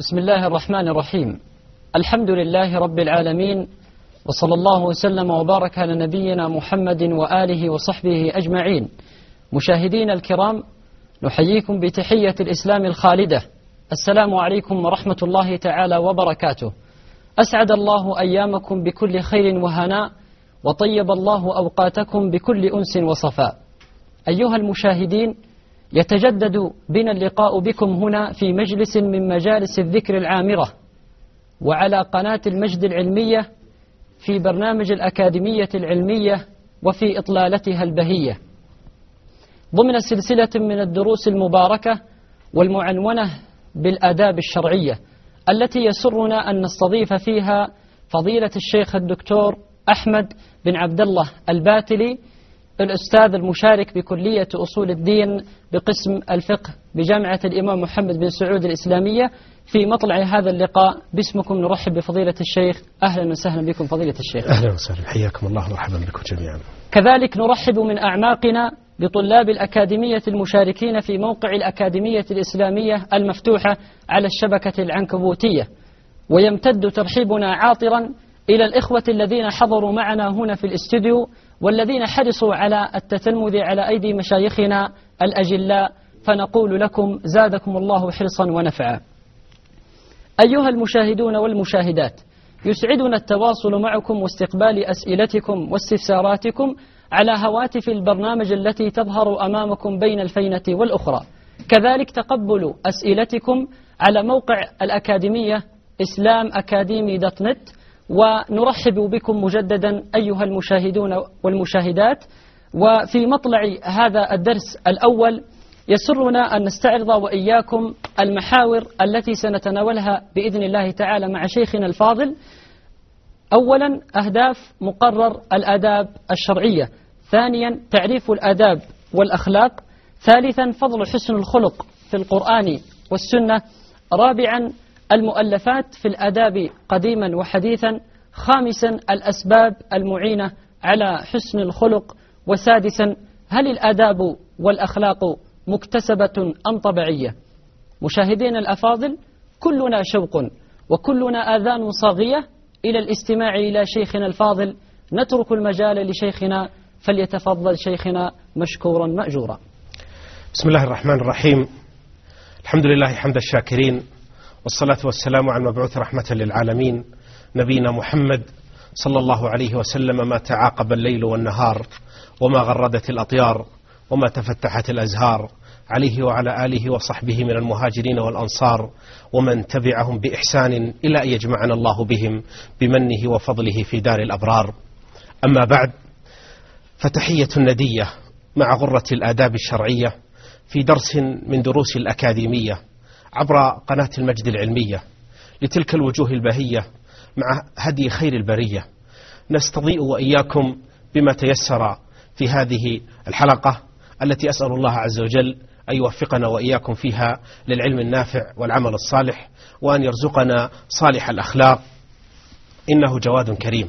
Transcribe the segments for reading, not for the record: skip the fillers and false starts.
بسم الله الرحمن الرحيم. الحمد لله رب العالمين، وصلى الله وسلم وبارك على نبينا محمد وآله وصحبه أجمعين. مشاهدين الكرام، نحييكم بتحية الإسلام الخالدة. السلام عليكم ورحمة الله تعالى وبركاته. أسعد الله أيامكم بكل خير وهناء، وطيب الله أوقاتكم بكل أنس وصفاء. أيها المشاهدين، يتجدد بنا اللقاء بكم هنا في مجلس من مجالس الذكر العامرة، وعلى قناة المجد العلمية، في برنامج الأكاديمية العلمية وفي إطلالتها البهية، ضمن سلسلة من الدروس المباركة والمعنونة بالآداب الشرعية، التي يسرنا أن نستضيف فيها فضيلة الشيخ الدكتور أحمد بن عبد الله الباتلي، الأستاذ المشارك بكلية أصول الدين بقسم الفقه بجامعة الإمام محمد بن سعود الإسلامية. في مطلع هذا اللقاء باسمكم نرحب بفضيلة الشيخ. أهلا وسهلا بكم فضيلة الشيخ. أهلا وسهلا، حياكم الله ومرحبا بكم جميعا. كذلك نرحب من أعماقنا بطلاب الأكاديمية المشاركين في موقع الأكاديمية الإسلامية المفتوحة على الشبكة العنكبوتية. ويمتد ترحيبنا عاطرا إلى الإخوة الذين حضروا معنا هنا في الاستوديو، والذين حرصوا على التتلمذ على أيدي مشايخنا الأجلاء، فنقول لكم زادكم الله حرصا ونفعا. أيها المشاهدون والمشاهدات، يسعدنا التواصل معكم واستقبال أسئلتكم واستفساراتكم على هواتف البرنامج التي تظهر أمامكم بين الفينة والأخرى. كذلك تقبل أسئلتكم على موقع الأكاديمية islamacademy.net. ونرحب بكم مجددا أيها المشاهدون والمشاهدات. وفي مطلع هذا الدرس الأول يسرنا أن نستعرض وإياكم المحاور التي سنتناولها بإذن الله تعالى مع شيخنا الفاضل. أولا، أهداف مقرر الآداب الشرعية. ثانيا، تعريف الآداب والأخلاق. ثالثا، فضل حسن الخلق في القرآن والسنة. رابعا، المؤلفات في الآداب قديما وحديثا. خامسا، الأسباب المعينة على حسن الخلق. وسادسا، هل الآداب والأخلاق مكتسبة أم طبيعية؟ مشاهدين الأفاضل، كلنا شوق وكلنا آذان صاغية إلى الاستماع إلى شيخنا الفاضل. نترك المجال لشيخنا، فليتفضل شيخنا مشكورا مأجورا. بسم الله الرحمن الرحيم. الحمد لله حمد الشاكرين، والصلاة والسلام على المبعوث رحمة للعالمين نبينا محمد صلى الله عليه وسلم. ما تعاقب الليل والنهار، وما غردت الأطيار، وما تفتحت الأزهار، عليه وعلى آله وصحبه من المهاجرين والأنصار، ومن تبعهم بإحسان إلى أن يجمعنا الله بهم بمنه وفضله في دار الأبرار. أما بعد، فتحية ندية مع غرة الآداب الشرعية في درس من دروس الأكاديمية عبر قناة المجد العلمية، لتلك الوجوه البهية مع هدي خير البرية. نستضيء وإياكم بما تيسر في هذه الحلقة، التي أسأل الله عز وجل أن يوفقنا وإياكم فيها للعلم النافع والعمل الصالح، وأن يرزقنا صالح الأخلاق، إنه جواد كريم.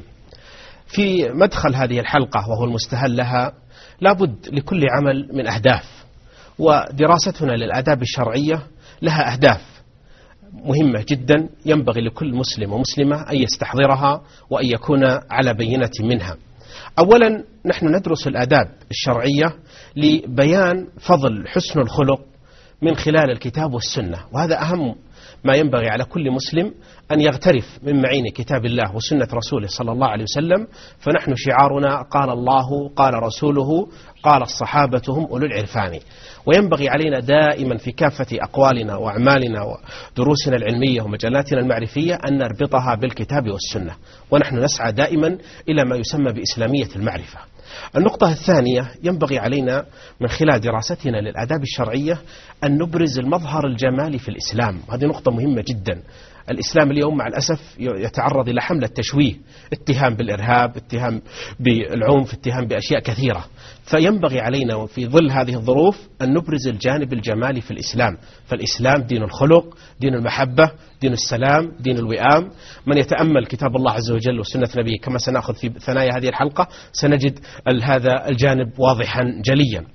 في مدخل هذه الحلقة وهو المستهل لها، لابد لكل عمل من أهداف، ودراستنا للآداب الشرعية لها أهداف مهمة جدا، ينبغي لكل مسلم ومسلمة أن يستحضرها وأن يكون على بينة منها. أولا، نحن ندرس الآداب الشرعية لبيان فضل حسن الخلق من خلال الكتاب والسنة، وهذا أهم ما ينبغي على كل مسلم أن يغترف من معين كتاب الله وسنة رسوله صلى الله عليه وسلم. فنحن شعارنا قال الله قال رسوله قال الصحابة هم أولو العرفان. وينبغي علينا دائما في كافة أقوالنا وأعمالنا ودروسنا العلمية ومجالاتنا المعرفية أن نربطها بالكتاب والسنة، ونحن نسعى دائما إلى ما يسمى بإسلامية المعرفة. النقطة الثانية، ينبغي علينا من خلال دراستنا للآداب الشرعية أن نبرز المظهر الجمالي في الإسلام. هذه نقطة مهمة جدا. الإسلام اليوم مع الأسف يتعرض إلى حملة تشويه، اتهام بالإرهاب، اتهام بالعنف، اتهام بأشياء كثيرة. فينبغي علينا في ظل هذه الظروف أن نبرز الجانب الجمالي في الإسلام. فالإسلام دين الخلق، دين المحبة، دين السلام، دين الوئام. من يتأمل كتاب الله عز وجل وسنة نبيه كما سنأخذ في ثنايا هذه الحلقة سنجد هذا الجانب واضحا جليا.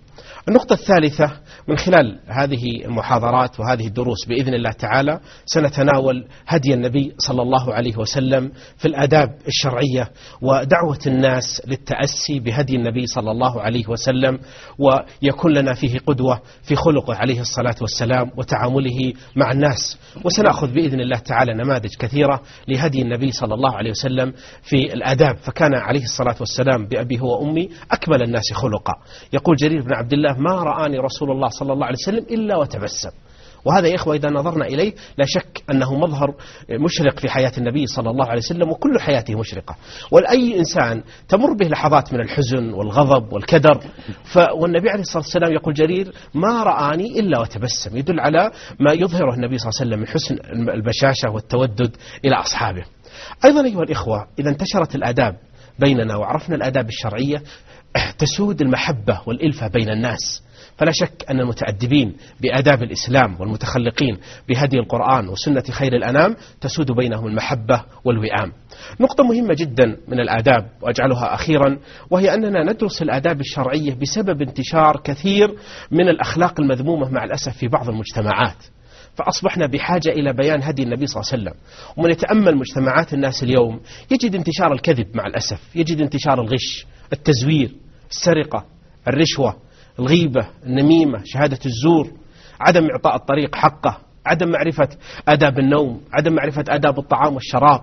النقطة الثالثة، من خلال هذه المحاضرات وهذه الدروس بإذن الله تعالى سنتناول هدي النبي صلى الله عليه وسلم في الآداب الشرعية ودعوة الناس للتأسي بهدي النبي صلى الله عليه وسلم، ويكون لنا فيه قدوة في خلقه عليه الصلاة والسلام وتعامله مع الناس. وسنأخذ بإذن الله تعالى نماذج كثيرة لهدي النبي صلى الله عليه وسلم في الآداب، فكان عليه الصلاة والسلام بأبي هو وأمي أكمل الناس خلقا. يقول جرير بن عبد الله: ما رآني رسول الله صلى الله عليه وسلم إلا وتبسم. وهذا يا إخوة إذا نظرنا إليه لا شك أنه مظهر مشرق في حياة النبي صلى الله عليه وسلم، وكل حياته مشرقة. ولأي إنسان تمر به لحظات من الحزن والغضب والكدر، والنبي عليه الصلاة والسلام يقول جرير: ما رآني إلا وتبسم، يدل على ما يظهره النبي صلى الله عليه وسلم من حسن البشاشة والتودد إلى أصحابه. أيضا أيها الإخوة، إذا انتشرت الآداب بيننا وعرفنا الآداب الشرعية تسود المحبة والإلفة بين الناس. فلا شك أن المتأدبين بآداب الإسلام والمتخلقين بهدي القرآن وسنة خير الأنام تسود بينهم المحبة والوئام. نقطة مهمة جدا من الآداب وأجعلها أخيرا، وهي أننا ندرس الآداب الشرعية بسبب انتشار كثير من الأخلاق المذمومة مع الأسف في بعض المجتمعات، فأصبحنا بحاجة إلى بيان هدي النبي صلى الله عليه وسلم. ومن يتأمل مجتمعات الناس اليوم يجد انتشار الكذب مع الأسف، يجد انتشار الغش، التزوير، السرقة، الرشوة، الغيبة، النميمة، شهادة الزور، عدم إعطاء الطريق حقه، عدم معرفة آداب النوم، عدم معرفة آداب الطعام والشراب.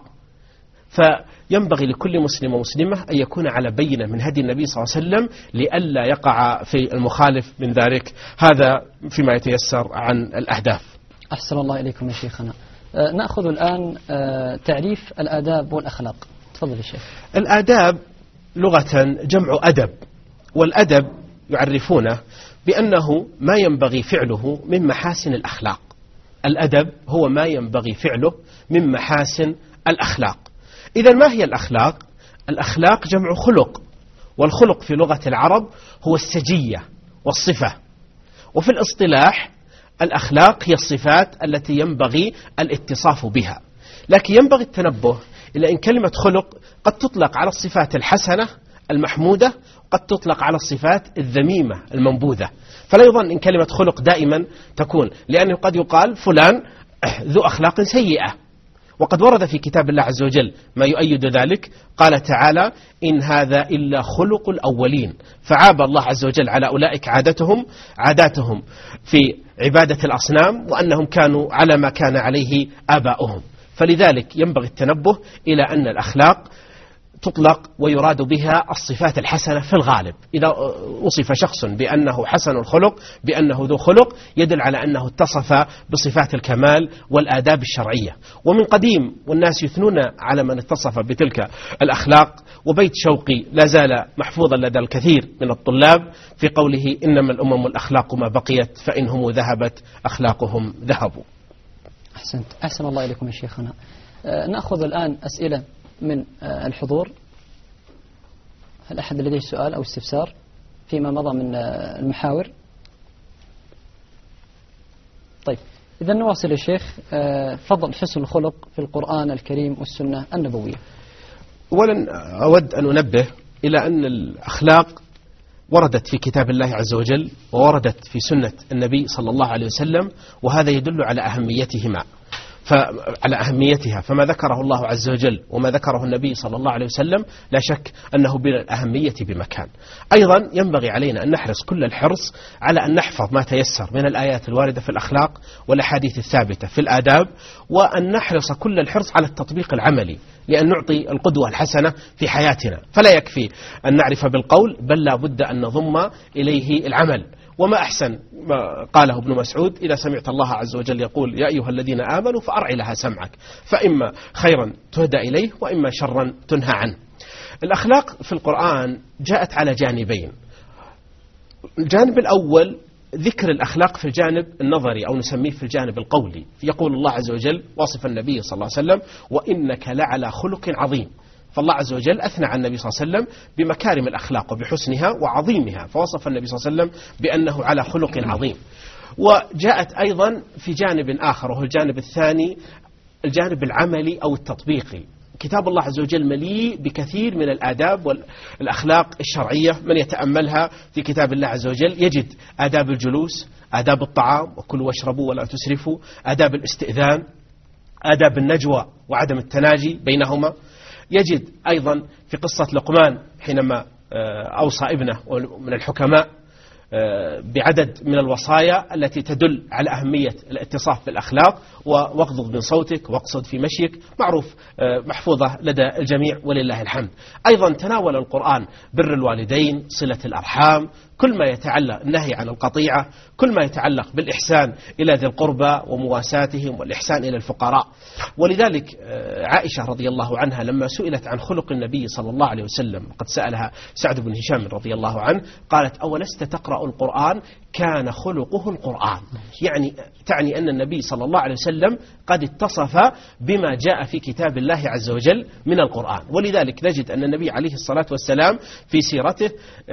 فينبغي لكل مسلم ومسلمة أن يكون على بينة من هدي النبي صلى الله عليه وسلم لئلا يقع في المخالف من ذلك. هذا فيما يتيسر عن الأهداف. أحسن الله إليكم يا شيخنا. نأخذ الآن تعريف الآداب والأخلاق. تفضل يا شيخ. الآداب لغة جمع أدب، والأدب يعرفونه بأنه ما ينبغي فعله من محاسن الأخلاق. الأدب هو ما ينبغي فعله من محاسن الأخلاق. إذا ما هي الأخلاق؟ الأخلاق جمع خلق، والخلق في لغة العرب هو السجية والصفة. وفي الاصطلاح الأخلاق هي الصفات التي ينبغي الاتصاف بها. لكن ينبغي التنبه إلى أن كلمة خلق قد تطلق على الصفات الحسنة المحمودة، قد تطلق على الصفات الذميمة المنبوذة. فلا يظن إن كلمة خلق دائما تكون، لأنه قد يقال فلان ذو أخلاق سيئة. وقد ورد في كتاب الله عز وجل ما يؤيد ذلك. قال تعالى: إن هذا إلا خلق الأولين. فعاب الله عز وجل على أولئك عاداتهم في عبادة الأصنام، وأنهم كانوا على ما كان عليه آباؤهم. فلذلك ينبغي التنبه إلى أن الأخلاق تطلق ويراد بها الصفات الحسنة في الغالب. إذا وصف شخص بأنه حسن الخلق، بأنه ذو خلق، يدل على أنه اتصف بصفات الكمال والآداب الشرعية. ومن قديم والناس يثنون على من اتصف بتلك الأخلاق. وبيت شوقي لا زال محفوظا لدى الكثير من الطلاب في قوله: إنما الأمم الأخلاق ما بقيت، فإنهم ذهبت أخلاقهم ذهبوا. أحسنت. أحسن الله إليكم يا شيخنا. نأخذ الآن أسئلة من الحضور. هل أحد لديه سؤال أو استفسار فيما مضى من المحاور؟ طيب، إذا نواصل يا شيخ. فضل حسن الخلق في القرآن الكريم والسنة النبوية. أولا أود أن أنبه إلى أن الأخلاق وردت في كتاب الله عز وجل ووردت في سنة النبي صلى الله عليه وسلم، وهذا يدل على أهميتها. فما ذكره الله عز وجل وما ذكره النبي صلى الله عليه وسلم لا شك أنه بالأهمية بمكان. أيضا ينبغي علينا أن نحرص كل الحرص على أن نحفظ ما تيسر من الآيات الواردة في الأخلاق والأحاديث الثابتة في الآداب، وأن نحرص كل الحرص على التطبيق العملي، لأن نعطي القدوة الحسنة في حياتنا. فلا يكفي أن نعرف بالقول، بل لا بد أن نضم إليه العمل. وما أحسن ما قاله ابن مسعود: إذا سمعت الله عز وجل يقول يا أيها الذين آمنوا فأرع لها سمعك، فإما خيرا تهدى إليه وإما شرا تنهى عنه. الأخلاق في القرآن جاءت على جانبين. الجانب الأول ذكر الأخلاق في الجانب النظري أو نسميه في الجانب القولي. يقول الله عز وجل واصف النبي صلى الله عليه وسلم: وإنك لعلى خلق عظيم. فالله عز وجل أثنى عن النبي صلى الله عليه وسلم بمكارم الأخلاق وبحسنها وعظيمها، فوصف النبي صلى الله عليه وسلم بأنه على خلق عظيم. وجاءت أيضا في جانب آخر، وهو الجانب الثاني، الجانب العملي أو التطبيقي. كتاب الله عز وجل مليء بكثير من الآداب والأخلاق الشرعية. من يتأملها في كتاب الله عز وجل يجد آداب الجلوس، آداب الطعام وكلوا واشربوا ولا تسرفوا، آداب الاستئذان، آداب النجوى وعدم التناجي بينهما. يجد أيضا في قصة لقمان حينما أوصى ابنه من الحكماء بعدد من الوصايا التي تدل على أهمية الاتصاف بالأخلاق، واغضض من صوتك واقصد في مشيك، معروف محفوظة لدى الجميع ولله الحمد. أيضا تناول القرآن بر الوالدين، صلة الأرحام، كل ما يتعلق النهي عن القطيعة، كل ما يتعلق بالإحسان إلى ذي القربى ومواساتهم والإحسان إلى الفقراء. ولذلك عائشة رضي الله عنها لما سئلت عن خلق النبي صلى الله عليه وسلم، قد سألها سعد بن هشام رضي الله عنه، قالت أولست تقرأ القرآن؟ كان خلقه القرآن. يعني تعني أن النبي صلى الله عليه وسلم قد اتصف بما جاء في كتاب الله عز وجل من القرآن. ولذلك نجد أن النبي عليه الصلاة والسلام في سيرته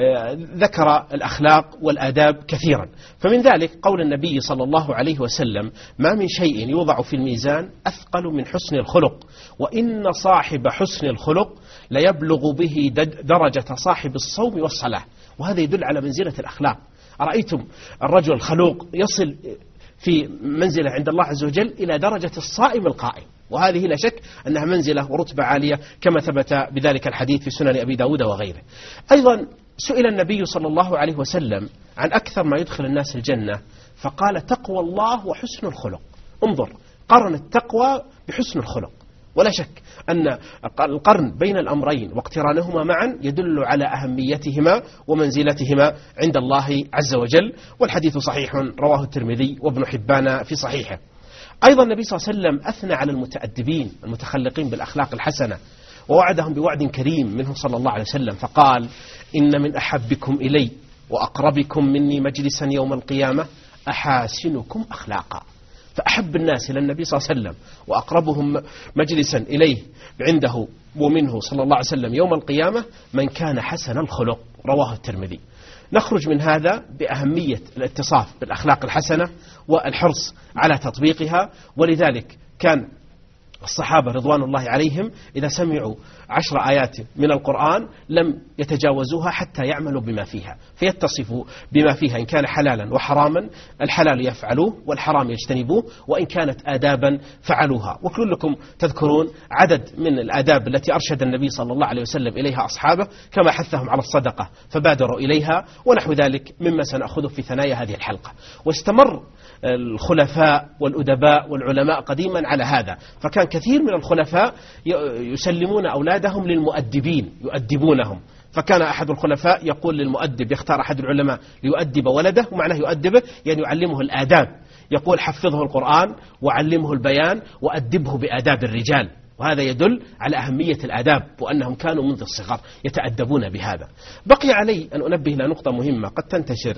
ذكر الأخلاق والآداب كثيرا. فمن ذلك قول النبي صلى الله عليه وسلم: ما من شيء يوضع في الميزان أثقل من حسن الخلق، وإن صاحب حسن الخلق ليبلغ به درجة صاحب الصوم والصلاة. وهذا يدل على منزلة الأخلاق. أرأيتم الرجل الخلوق يصل في منزلة عند الله عز وجل إلى درجة الصائم القائم، وهذه لا شك أنها منزلة ورتبة عالية كما ثبت بذلك الحديث في سنن أبي داود وغيره. أيضا سئل النبي صلى الله عليه وسلم عن أكثر ما يدخل الناس الجنة، فقال: تقوى الله وحسن الخلق. انظر، قرن التقوى بحسن الخلق. ولا شك أن القرن بين الأمرين واقترانهما معا يدل على أهميتهما ومنزلتهما عند الله عز وجل. والحديث صحيح رواه الترمذي وابن حبان في صحيحه. أيضا النبي صلى الله عليه وسلم أثنى على المتأدبين المتخلقين بالأخلاق الحسنة، ووعدهم بوعد كريم منه صلى الله عليه وسلم، فقال: إن من أحبكم إلي وأقربكم مني مجلسا يوم القيامة أحاسنكم أخلاقا. فأحب الناس إلى النبي صلى الله عليه وسلم وأقربهم مجلسا إليه عنده ومنه صلى الله عليه وسلم يوم القيامة من كان حسن الخلق، رواه الترمذي. نخرج من هذا بأهمية الاتصاف بالأخلاق الحسنة والحرص على تطبيقها. ولذلك كان الصحابة رضوان الله عليهم إذا سمعوا 10 آيات من القرآن لم يتجاوزوها حتى يعملوا بما فيها، فيتصفوا بما فيها. إن كان حلالا وحراما الحلال يفعلوه والحرام يجتنبوه، وإن كانت آدابا فعلوها. وكلكم تذكرون عدد من الآداب التي أرشد النبي صلى الله عليه وسلم إليها أصحابه، كما حثهم على الصدقة فبادروا إليها، ونحو ذلك مما سنأخذه في ثنايا هذه الحلقة. واستمر الخلفاء والأدباء والعلماء قديما على هذا، فكان كثير من الخلفاء يسلمون أولادهم للمؤدبين يؤدبونهم. فكان أحد الخلفاء يقول للمؤدب، يختار أحد العلماء ليؤدب ولده، ومعناه يؤدبه يعني يعلمه الآداب، يقول: حفظه القرآن وعلمه البيان وأدبه بآداب الرجال. وهذا يدل على أهمية الآداب، وأنهم كانوا منذ الصغر يتأدبون بهذا. بقي علي أن أنبه إلى نقطة مهمة قد تنتشر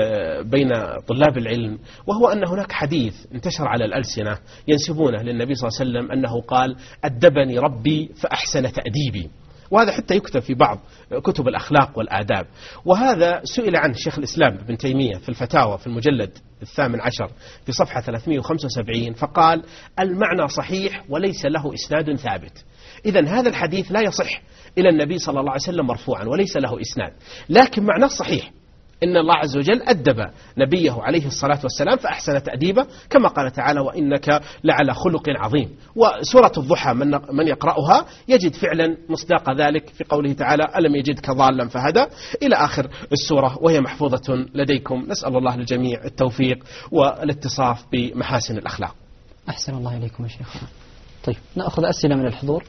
بين طلاب العلم، وهو أن هناك حديث انتشر على الألسنة ينسبونه للنبي صلى الله عليه وسلم أنه قال: أدبني ربي فأحسن تأديبي. وهذا حتى يكتب في بعض كتب الأخلاق والآداب. وهذا سئل عنه شيخ الإسلام ابن تيمية في الفتاوى في المجلد 18 في صفحة 375، فقال: المعنى صحيح وليس له إسناد ثابت. إذن هذا الحديث لا يصح إلى النبي صلى الله عليه وسلم مرفوعا وليس له إسناد، لكن معناه صحيح، إن الله عز وجل أدب نبيه عليه الصلاة والسلام فأحسن تأديبه، كما قال تعالى: وإنك لعلى خلق عظيم. وسورة الضحى من يقرأها يجد فعلا مصداق ذلك في قوله تعالى: ألم يجدك ضالا فهدى، إلى آخر السورة، وهي محفوظة لديكم. نسأل الله للجميع التوفيق والاتصاف بمحاسن الأخلاق. أحسن الله إليكم يا شيخ. طيب نأخذ أسئلة من الحضور.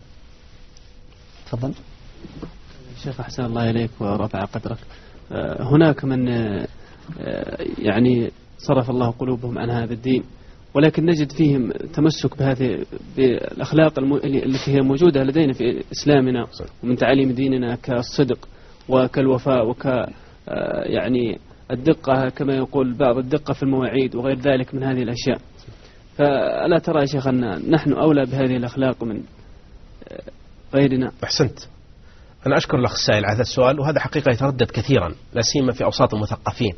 تفضل شيخ. أحسن الله إليك ورفع قدرك. هناك من يعني صرف الله قلوبهم عن هذا الدين، ولكن نجد فيهم تمسك بالأخلاق التي هي موجودة لدينا في إسلامنا ومن تعاليم ديننا، كالصدق وكالوفاء يعني الدقة، كما يقول بعض الدقة في المواعيد وغير ذلك من هذه الأشياء. فألا ترى يا شيخ أن نحن أولى بهذه الأخلاق من غيرنا؟ أحسنت. أنا أشكر الأخ السائل على هذا السؤال، وهذا حقيقة يتردد كثيرا لا سيما في أوساط المثقفين.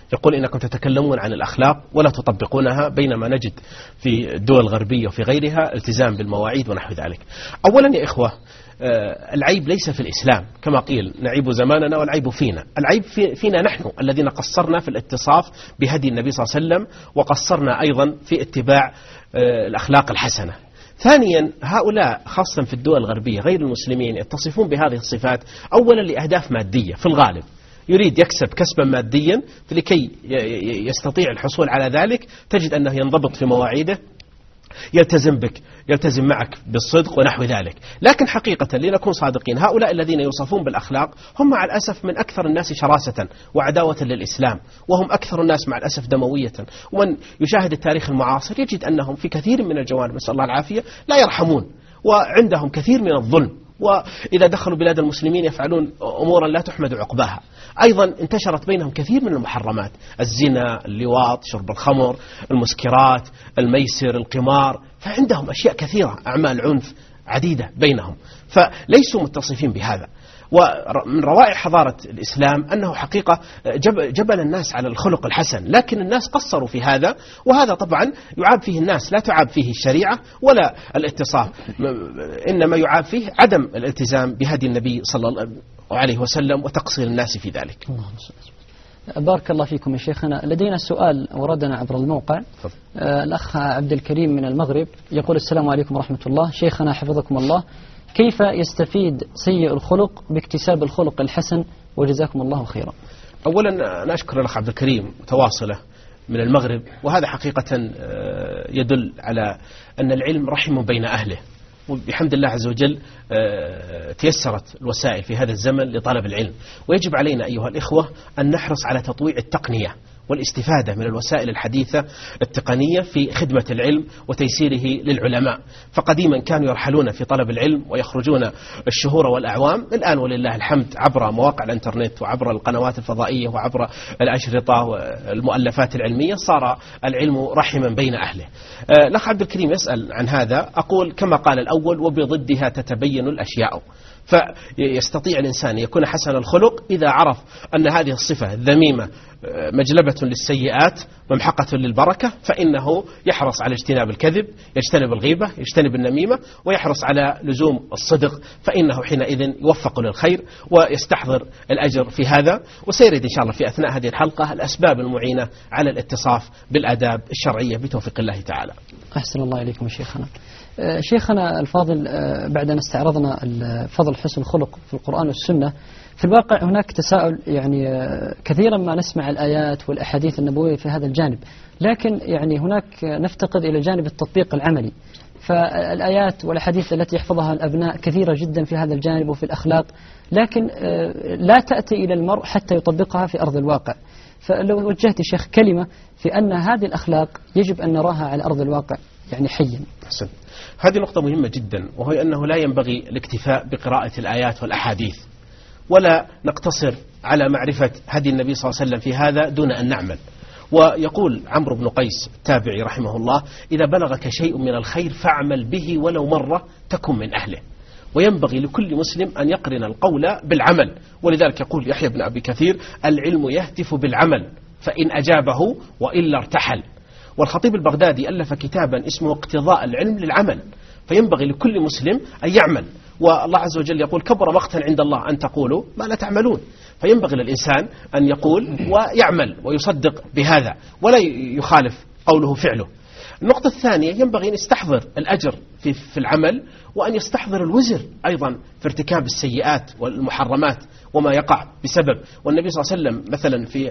يقول إنكم تتكلمون عن الأخلاق ولا تطبقونها، بينما نجد في الدول الغربية وفي غيرها التزام بالمواعيد ونحو ذلك. أولا يا إخوة، العيب ليس في الإسلام كما قيل نعيب زماننا والعيب فينا، العيب فينا نحن الذين قصرنا في الاتصاف بهدي النبي صلى الله عليه وسلم، وقصرنا أيضا في اتباع الأخلاق الحسنة. ثانيا، هؤلاء خاصة في الدول الغربية غير المسلمين يتصفون بهذه الصفات أولا لأهداف مادية في الغالب، يريد يكسب كسبا ماديا، فلكي يستطيع الحصول على ذلك تجد أنه ينضبط في مواعيده، يلتزم بك، يلتزم معك بالصدق ونحو ذلك. لكن حقيقة لنكون صادقين، هؤلاء الذين يوصفون بالأخلاق هم مع الأسف من أكثر الناس شراسة وعداوة للإسلام، وهم أكثر الناس مع الأسف دموية. ومن يشاهد التاريخ المعاصر يجد أنهم في كثير من الجوانب نسأل الله العافية لا يرحمون، وعندهم كثير من الظلم، وإذا دخلوا بلاد المسلمين يفعلون أمورا لا تحمد عقباها. أيضا انتشرت بينهم كثير من المحرمات، الزنا، اللواط، شرب الخمر، المسكرات، الميسر، القمار، فعندهم أشياء كثيرة، أعمال عنف عديدة بينهم، فليسوا متصفين بهذا. ومن روائع حضارة الإسلام أنه حقيقة جبل الناس على الخلق الحسن، لكن الناس قصروا في هذا، وهذا طبعا يعاب فيه الناس، لا تعاب فيه الشريعة ولا الاتصاف، إنما يعاب فيه عدم الالتزام بهدي النبي صلى الله عليه وسلم وتقصير الناس في ذلك. بارك الله فيكم يا شيخنا. لدينا سؤال وردنا عبر الموقع. الأخ عبد الكريم من المغرب يقول: السلام عليكم ورحمة الله، شيخنا حفظكم الله، كيف يستفيد سيء الخلق باكتساب الخلق الحسن؟ وجزاكم الله خيرا. أولا أنا أشكر الأخ عبد الكريم متواصلة من المغرب، وهذا حقيقة يدل على أن العلم رحم بين أهله، وبحمد الله عز وجل تيسرت الوسائل في هذا الزمن لطلب العلم، ويجب علينا أيها الإخوة أن نحرص على تطويع التقنية والاستفادة من الوسائل الحديثة التقنية في خدمة العلم وتيسيره للعلماء. فقديما كانوا يرحلون في طلب العلم ويخرجون الشهور والأعوام، الآن ولله الحمد عبر مواقع الانترنت وعبر القنوات الفضائية وعبر الأشرطة والمؤلفات العلمية صار العلم رحما بين أهله. الأخ عبد الكريم يسأل عن هذا، أقول كما قال الأول: وبضدها تتبين الأشياء. فيستطيع الإنسان أن يكون حسن الخلق إذا عرف أن هذه الصفة الذميمة مجلبة للسيئات ممحقة للبركة، فإنه يحرص على اجتناب الكذب، يجتنب الغيبة، يجتنب النميمة، ويحرص على لزوم الصدق، فإنه حينئذ يوفق للخير ويستحضر الأجر في هذا. وسيرد إن شاء الله في أثناء هذه الحلقة الأسباب المعينة على الاتصاف بالآداب الشرعية بتوفيق الله تعالى. أحسن الله إليكم شيخنا. شيخنا الفاضل، بعد أن استعرضنا فضل حسن الخلق في القرآن والسنة، في الواقع هناك تساؤل، يعني كثيرا ما نسمع الآيات والأحاديث النبوية في هذا الجانب، لكن يعني هناك نفتقد إلى جانب التطبيق العملي. فالآيات والأحاديث التي يحفظها الأبناء كثيرة جدا في هذا الجانب وفي الأخلاق، لكن لا تأتي إلى المرء حتى يطبقها في أرض الواقع. فلو وجهت شيخ كلمة في أن هذه الأخلاق يجب أن نراها على أرض الواقع يعني حيا. حسن. هذه نقطة مهمة جدا، وهي أنه لا ينبغي الاكتفاء بقراءة الآيات والأحاديث، ولا نقتصر على معرفة هدي النبي صلى الله عليه وسلم في هذا دون أن نعمل. ويقول عمرو بن قيس التابعي رحمه الله: إذا بلغك شيء من الخير فاعمل به ولو مرة تكن من أهله. وينبغي لكل مسلم أن يقرن القول بالعمل، ولذلك يقول يحيى بن أبي كثير: العلم يهتف بالعمل فإن أجابه وإلا ارتحل. والخطيب البغدادي ألف كتابا اسمه اقتضاء العلم للعمل، فينبغي لكل مسلم أن يعمل. والله عز وجل يقول: كبر مقتا عند الله أن تقولوا ما لا تعملون. فينبغي للإنسان أن يقول ويعمل ويصدق بهذا ولا يخالف قوله فعله. النقطة الثانية، ينبغي أن يستحضر الأجر في العمل، وأن يستحضر الوزر أيضا في ارتكاب السيئات والمحرمات وما يقع بسبب. والنبي صلى الله عليه وسلم مثلا في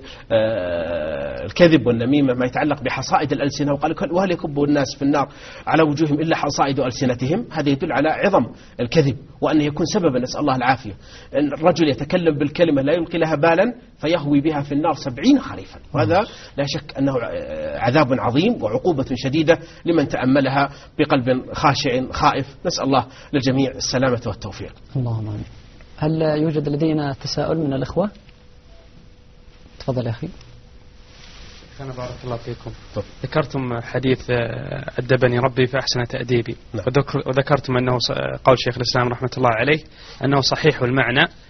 الكذب والنميمة ما يتعلق بحصائد الألسنة، وقال: وهل يكب الناس في النار على وجوههم إلا حصائد ألسنتهم. هذا يدل على عظم الكذب، وأنه يكون سببا، نسأل الله العافية. أن الرجل يتكلم بالكلمة لا يلقي لها بالا فيهوي بها في النار 70 خريفا، وهذا لا شك أنه عذاب عظيم وعقوبة شديدة لمن تأملها بقلب خاشع خائف. نسأل الله للجميع السلامة والتوفيق. اللهم آمين. هل يوجد لدينا تساؤل من الإخوة؟ تفضل يا أخي. أنا بارك الله فيكم. ذكرتم حديث أدبني ربي فأحسن تأديبي. نعم. وذكرتم أنه قول شيخ الإسلام رحمة الله عليه أنه صحيح المعنى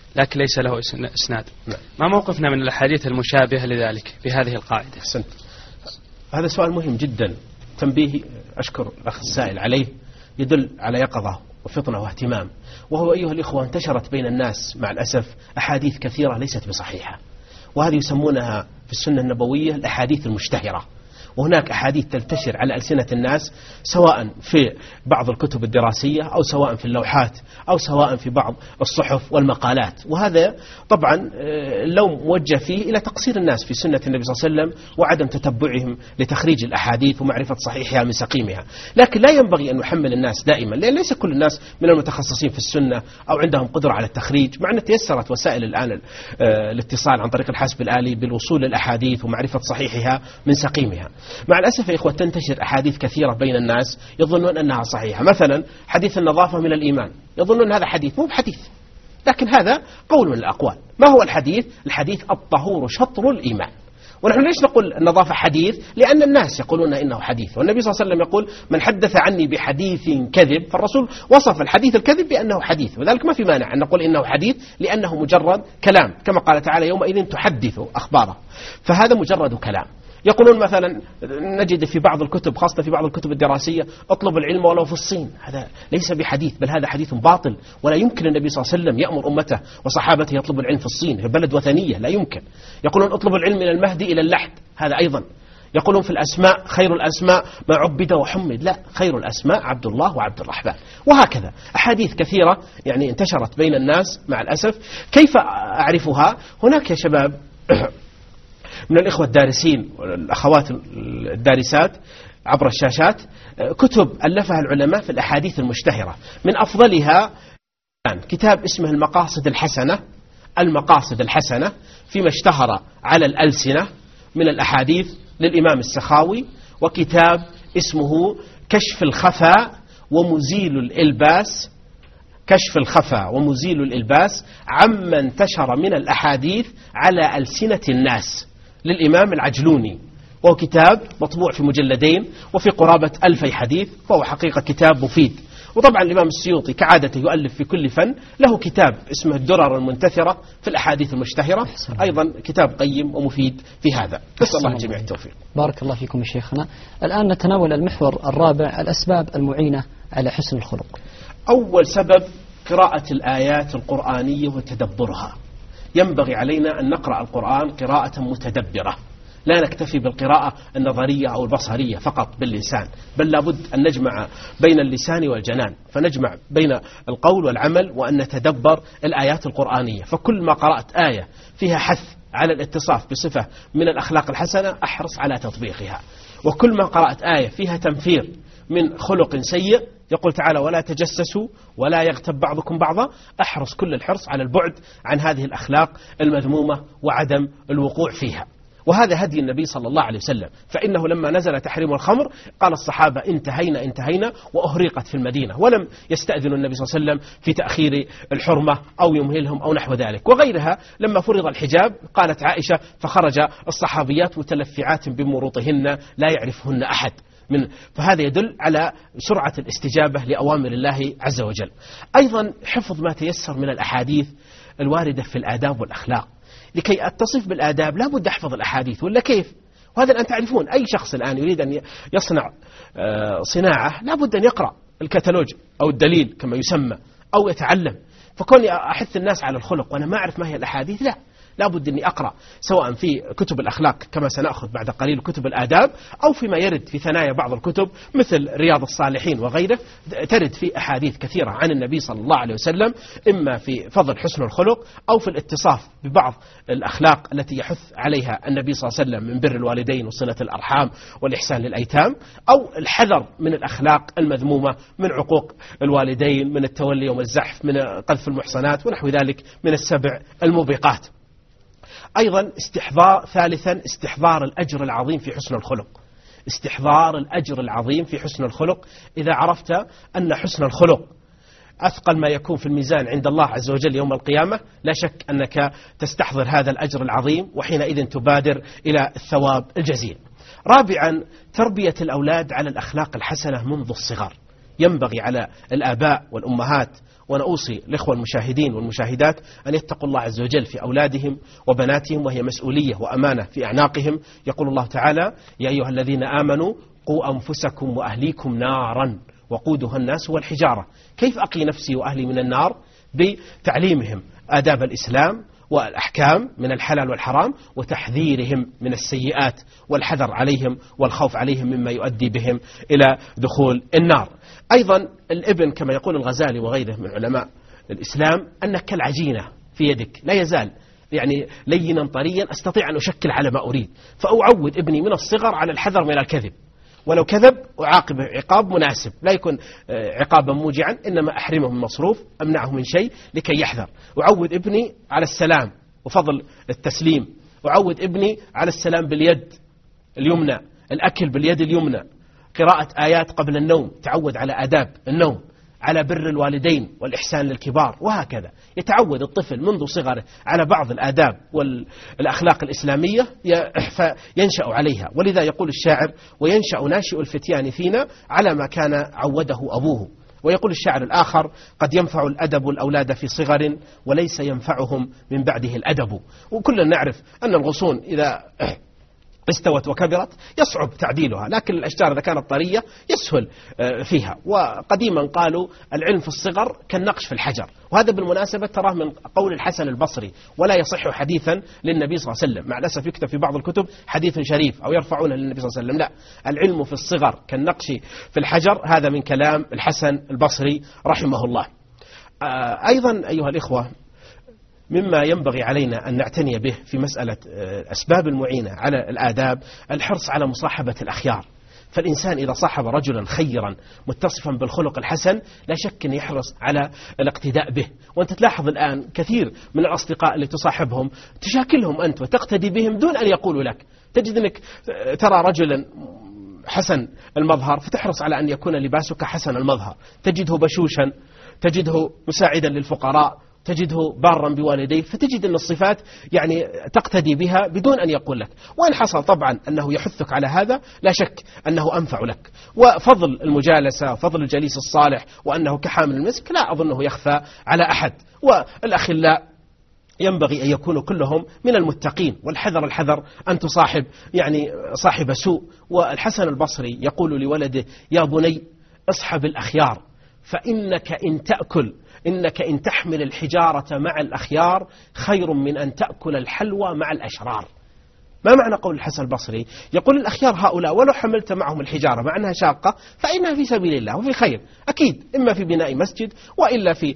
لكن ليس له إسناد. ما موقفنا من الأحاديث المشابهة لذلك في هذه القاعدة؟ أحسنت. هذا سؤال مهم جدا، تنبيه أشكر الأخ السائل عليه، يدل على يقظة وفطنة واهتمام. وهو أيها الإخوة انتشرت بين الناس مع الأسف أحاديث كثيرة ليست بصحيحة، وهذه يسمونها في السنة النبوية الأحاديث المشتهرة. وهناك أحاديث تنتشر على ألسنة الناس سواء في بعض الكتب الدراسية أو سواء في اللوحات أو سواء في بعض الصحف والمقالات. وهذا طبعا اللوم موجه فيه إلى تقصير الناس في سنة النبي صلى الله عليه وسلم وعدم تتبعهم لتخريج الأحاديث ومعرفة صحيحها من سقيمها. لكن لا ينبغي أن نحمل الناس دائما، لأن ليس كل الناس من المتخصصين في السنة أو عندهم قدرة على التخريج، مع أن تيسرت وسائل الآن الاتصال عن طريق الحاسب الآلي بالوصول للأحاديث ومعرفة صحيحها من سقيمها. مع الأسف يا إخوة تنتشر أحاديث كثيرة بين الناس يظنون أنها صحيحة. مثلا حديث النظافة من الإيمان، يظنون هذا حديث، مو بحديث، لكن هذا قول من الأقوال. ما هو الحديث؟ الحديث الطهور شطر الإيمان. ونحن ليش نقول النظافة حديث؟ لأن الناس يقولون إنه حديث، والنبي صلى الله عليه وسلم يقول من حدث عني بحديث كذب، فالرسول وصف الحديث الكذب بأنه حديث، وذلك ما في مانع أن نقول إنه حديث لأنه مجرد كلام، كما قال تعالى يومئذ تحدث أخباره، فهذا مجرد كلام. يقولون مثلا نجد في بعض الكتب، خاصة في بعض الكتب الدراسية، اطلب العلم ولو في الصين، هذا ليس بحديث، بل هذا حديث باطل، ولا يمكن النبي صلى الله عليه وسلم يأمر أمته وصحابته يطلبوا العلم في الصين، في بلد وثنية، لا يمكن. يقولون اطلب العلم من المهدي إلى اللحد، هذا أيضا. يقولون في الأسماء خير الأسماء ما عبد وحمد، لا، خير الأسماء عبد الله وعبد الرحمن. وهكذا أحاديث كثيرة يعني انتشرت بين الناس مع الأسف. كيف أعرفها؟ هناك يا شباب من الإخوة الدارسين والأخوات الدارسات عبر الشاشات كتب ألفها العلماء في الأحاديث المشتهرة، من أفضلها كتاب اسمه المقاصد الحسنة، المقاصد الحسنة فيما اشتهر على الألسنة من الأحاديث للإمام السخاوي، وكتاب اسمه كشف الخفاء ومزيل الإلباس، كشف الخفاء ومزيل الإلباس عما انتشر من الأحاديث على ألسنة الناس للإمام العجلوني، وهو كتاب مطبوع في مجلدين وفي قرابة 1000 حديث، وهو حقيقة كتاب مفيد. وطبعا الإمام السيوطي كعادته يؤلف في كل فن، له كتاب اسمه الدرر المنتثرة في الأحاديث المشتهرة، أيضا كتاب قيم ومفيد في هذا. نسأل الله الجميع التوفيق. بارك الله فيكم يا شيخنا. الآن نتناول المحور الرابع، الأسباب المعينة على حسن الخلق. أول سبب قراءة الآيات القرآنية وتدبرها. ينبغي علينا أن نقرأ القرآن قراءة متدبرة، لا نكتفي بالقراءة النظرية أو البصرية فقط باللسان، بل لابد أن نجمع بين اللسان والجنان، فنجمع بين القول والعمل، وأن نتدبر الآيات القرآنية. فكل ما قرأت آية فيها حث على الاتصاف بصفة من الأخلاق الحسنة أحرص على تطبيقها، وكل ما قرأت آية فيها تنفير من خلق سيء، يقول تعالى ولا تجسسوا ولا يغتب بعضكم بعضا، أحرص كل الحرص على البعد عن هذه الأخلاق المذمومة وعدم الوقوع فيها. وهذا هدي النبي صلى الله عليه وسلم، فإنه لما نزل تحريم الخمر قال الصحابة انتهينا وأهريقت في المدينة، ولم يستأذن النبي صلى الله عليه وسلم في تأخير الحرمة أو يمهلهم أو نحو ذلك. وغيرها لما فرض الحجاب قالت عائشة فخرج الصحابيات متلفعات بمروطهن لا يعرفهن أحد. فهذا يدل على سرعة الاستجابة لأوامر الله عز وجل. أيضا حفظ ما تيسر من الأحاديث الواردة في الآداب والأخلاق. لكي أتصف بالآداب لا بد أحفظ الأحاديث، ولا كيف؟ وهذا الآن تعرفون أي شخص الآن يريد أن يصنع صناعة لا بد أن يقرأ الكتالوج أو الدليل كما يسمى أو يتعلم. فكوني أحث الناس على الخلق وأنا ما أعرف ما هي الأحاديث، لا بد أني أقرأ سواء في كتب الأخلاق كما سنأخذ بعد قليل كتب الآداب، أو فيما يرد في ثنايا بعض الكتب مثل رياض الصالحين وغيره، ترد في أحاديث كثيرة عن النبي صلى الله عليه وسلم، إما في فضل حسن الخلق أو في الاتصاف ببعض الأخلاق التي يحث عليها النبي صلى الله عليه وسلم من بر الوالدين وصلة الأرحام والإحسان للأيتام، أو الحذر من الأخلاق المذمومة من عقوق الوالدين، من التولي يوم الزحف، من قذف المحصنات ونحو ذلك من السبع الموبقات. أيضا ثالثا استحضار الأجر العظيم في حسن الخلق. استحضار الأجر العظيم في حسن الخلق. إذا عرفت أن حسن الخلق أثقل ما يكون في الميزان عند الله عز وجل يوم القيامة، لا شك أنك تستحضر هذا الأجر العظيم، وحينئذ تبادر إلى الثواب الجزيل. رابعا تربية الأولاد على الأخلاق الحسنة منذ الصغر. ينبغي على الآباء والأمهات، وأنا أوصي الإخوة المشاهدين والمشاهدات أن يتقوا الله عز وجل في أولادهم وبناتهم، وهي مسؤولية وأمانة في أعناقهم. يقول الله تعالى: يا أيها الذين آمنوا قوا أنفسكم وأهليكم نارا وقودها الناس والحجارة. كيف أقي نفسي وأهلي من النار؟ بتعليمهم آداب الإسلام والأحكام من الحلال والحرام، وتحذيرهم من السيئات والحذر عليهم والخوف عليهم مما يؤدي بهم إلى دخول النار. أيضا الابن كما يقول الغزالي وغيره من علماء الإسلام أنك كالعجينة في يدك، لا يزال يعني لينا طريا أستطيع أن أشكل على ما أريد، فأعود ابني من الصغر على الحذر من الكذب، ولو كذب أعاقبه عقاب مناسب، لا يكون عقابا موجعا، إنما أحرمه من مصروف، أمنعه من شيء لكي يحذر. أعود ابني على السلام وفضل التسليم، أعود ابني على السلام باليد اليمنى، الأكل باليد اليمنى، قراءة آيات قبل النوم، تعود على آداب النوم، على بر الوالدين والإحسان للكبار، وهكذا يتعود الطفل منذ صغره على بعض الآداب والأخلاق الإسلامية ينشأ عليها. ولذا يقول الشاعر: وينشأ ناشئ الفتيان فينا على ما كان عوده أبوه. ويقول الشاعر الآخر: قد ينفع الأدب الأولاد في صغر وليس ينفعهم من بعده الأدب. وكلنا نعرف أن الغصون إذا استوت وكبرت يصعب تعديلها، لكن الأشجار إذا كانت طرية يسهل فيها. وقديما قالوا: العلم في الصغر كالنقش في الحجر. وهذا بالمناسبة تراه من قول الحسن البصري، ولا يصح حديثا للنبي صلى الله عليه وسلم. مع الأسف يكتب في بعض الكتب حديث شريف أو يرفعونه للنبي صلى الله عليه وسلم، لا، العلم في الصغر كالنقش في الحجر، هذا من كلام الحسن البصري رحمه الله. أيضا أيها الإخوة، مما ينبغي علينا أن نعتني به في مسألة الأسباب المعينة على الآداب الحرص على مصاحبة الأخيار. فالإنسان إذا صاحب رجلا خيرا متصفا بالخلق الحسن لا شك أن يحرص على الاقتداء به. وأنت تلاحظ الآن كثير من الأصدقاء اللي تصاحبهم تشاكلهم أنت وتقتدي بهم دون أن يقولوا لك. تجد أنك ترى رجلا حسن المظهر فتحرص على أن يكون لباسك حسن المظهر، تجده بشوشا، تجده مساعدا للفقراء، تجده بارا بوالديه، فتجد أن الصفات يعني تقتدي بها بدون أن يقول لك. وإن حصل طبعا أنه يحثك على هذا لا شك أنه أنفع لك. وفضل المجالسة وفضل الجليس الصالح وأنه كحامل المسك لا أظنه يخفى على أحد. والأخلاء ينبغي أن يكونوا كلهم من المتقين، والحذر أن تصاحب يعني صاحب سوء. والحسن البصري يقول لولده: يا بني اصحب الأخيار، فإنك إن تحمل الحجارة مع الأخيار خير من أن تأكل الحلوى مع الأشرار. ما معنى قول الحسن البصري؟ يقول الأخيار هؤلاء ولو حملت معهم الحجارة مع أنها شاقة فإنها في سبيل الله وفي خير أكيد، إما في بناء مسجد وإلا في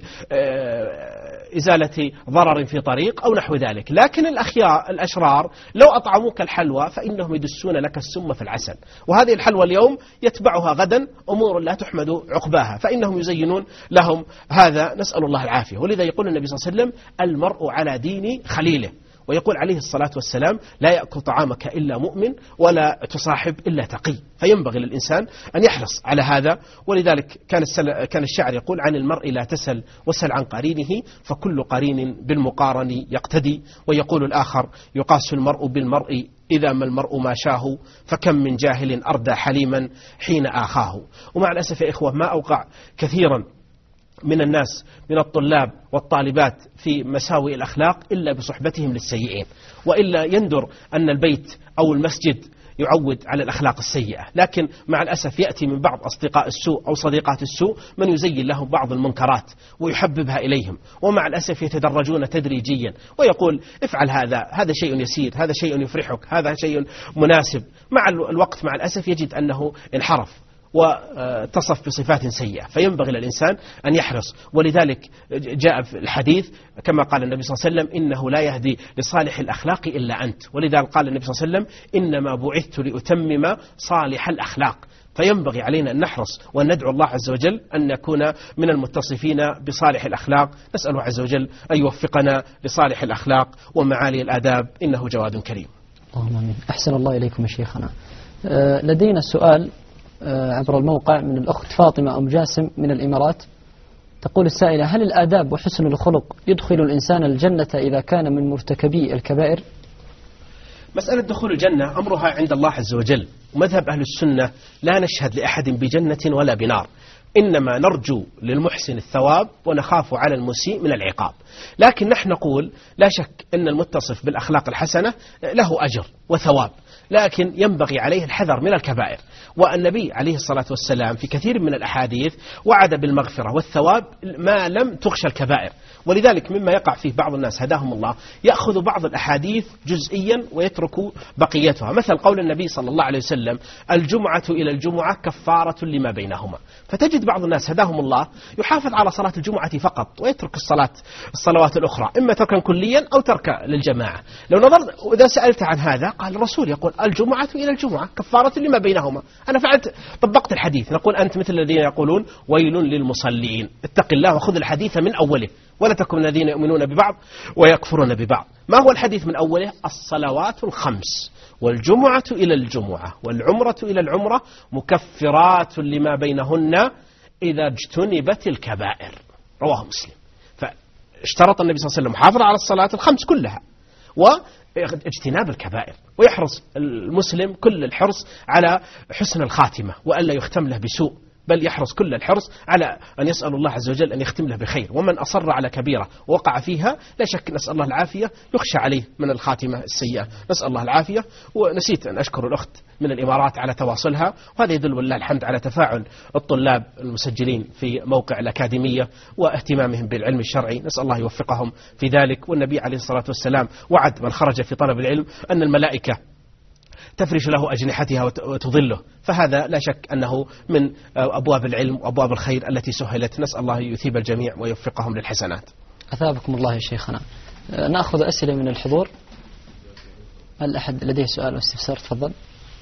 إزالة ضرر في طريق أو نحو ذلك. لكن الأشرار لو أطعموك الحلوى فإنهم يدسون لك السم في العسل، وهذه الحلوى اليوم يتبعها غدا أمور لا تحمد عقباها، فإنهم يزينون لهم هذا، نسأل الله العافية. ولذا يقول النبي صلى الله عليه وسلم: المرء على دين خليله. ويقول عليه الصلاة والسلام: لا يأكل طعامك إلا مؤمن ولا تصاحب إلا تقي. فينبغي للإنسان أن يحرص على هذا. ولذلك كان الشاعر يقول: عن المرء لا تسل وسل عن قرينه، فكل قرين بالمقارن يقتدي. ويقول الآخر: يقاس المرء بالمرء إذا ما المرء ما شاه، فكم من جاهل أردى حليما حين آخاه. ومع الأسف يا إخوة ما أوقع كثيرا من الناس من الطلاب والطالبات في مساوئ الأخلاق إلا بصحبتهم للسيئين، وإلا يندر أن البيت أو المسجد يعود على الأخلاق السيئة. لكن مع الأسف يأتي من بعض أصدقاء السوء أو صديقات السوء من يزين لهم بعض المنكرات ويحببها إليهم، ومع الأسف يتدرجون تدريجيا ويقول: افعل هذا شيء يسير، هذا شيء يفرحك، هذا شيء مناسب. مع الوقت مع الأسف يجد أنه انحرف واتصف بصفات سيئة. فينبغي للإنسان أن يحرص. ولذلك جاء في الحديث كما قال النبي صلى الله عليه وسلم: إنه لا يهدي لصالح الأخلاق إلا أنت. ولذلك قال النبي صلى الله عليه وسلم: إنما بعثت لأتمم صالح الأخلاق. فينبغي علينا أن نحرص وأن ندعو الله عز وجل أن نكون من المتصفين بصالح الأخلاق. نسأل الله عز وجل أن يوفقنا لصالح الأخلاق ومعالي الآداب، إنه جواد كريم. اللهم آمين. أحسن الله إليكم يا شيخنا. لدينا سؤال عبر الموقع من الأخت فاطمة أم جاسم من الإمارات. تقول السائلة: هل الآداب وحسن الخلق يدخل الإنسان الجنة إذا كان من مرتكبي الكبائر؟ مسألة دخول الجنة أمرها عند الله عز وجل، ومذهب أهل السنة لا نشهد لأحد بجنة ولا بنار. إنما نرجو للمحسن الثواب ونخاف على المسيء من العقاب. لكن نحن نقول لا شك أن المتصف بالأخلاق الحسنة له أجر وثواب، لكن ينبغي عليه الحذر من الكبائر. والنبي عليه الصلاة والسلام في كثير من الأحاديث وعد بالمغفرة والثواب ما لم تخشى الكبائر. ولذلك مما يقع فيه بعض الناس هداهم الله يأخذ بعض الأحاديث جزئيا ويترك بقيتها، مثل قول النبي صلى الله عليه وسلم: الجمعة إلى الجمعة كفارة لما بينهما. فتجد بعض الناس هداهم الله يحافظ على صلاة الجمعة فقط ويترك الصلوات الأخرى، إما تركا كليا أو تركا للجماعة. لو نظرت وإذا سألت عن هذا قال الرسول يقول: الجمعة إلى الجمعة كفارة لما بينهما. أنا فعلت طبقت الحديث. نقول أنت مثل الذين يقولون: ويل للمصلين، اتق الله وخذ الحديث من أوله، ولا تكن من الذين يؤمنون ببعض ويكفرون ببعض. ما هو الحديث من أوله؟ الصلوات الخمس والجمعة إلى الجمعة والعمرة إلى العمرة مكفرات لما بينهن إذا اجتنبت الكبائر. رواه مسلم. فاشترط النبي صلى الله عليه وسلم محافظة على الصلاة الخمس كلها واجتناب الكبائر، ويحرص المسلم كل الحرص على حسن الخاتمة وألا يختم له بسوء، بل يحرص كل الحرص على أن يسأل الله عز وجل أن يختم له بخير. ومن أصر على كبيرة ووقع فيها لا شك نسأل الله العافية، يخشى عليه من الخاتمة السيئة، نسأل الله العافية. ونسيت أن أشكر الأخت من الإمارات على تواصلها، وهذا يدل والله الحمد على تفاعل الطلاب المسجلين في موقع الأكاديمية واهتمامهم بالعلم الشرعي، نسأل الله يوفقهم في ذلك. والنبي عليه الصلاة والسلام وعد من خرج في طلب العلم أن الملائكة تفرش له أجنحتها وتظله، فهذا لا شك أنه من أبواب العلم وأبواب الخير التي سهلت. نسأل الله يثيب الجميع ويوفقهم للحسنات. أثابكم الله يا شيخنا. نأخذ أسئلة من الحضور. هل أحد لديه سؤال واستفسار؟ تفضل.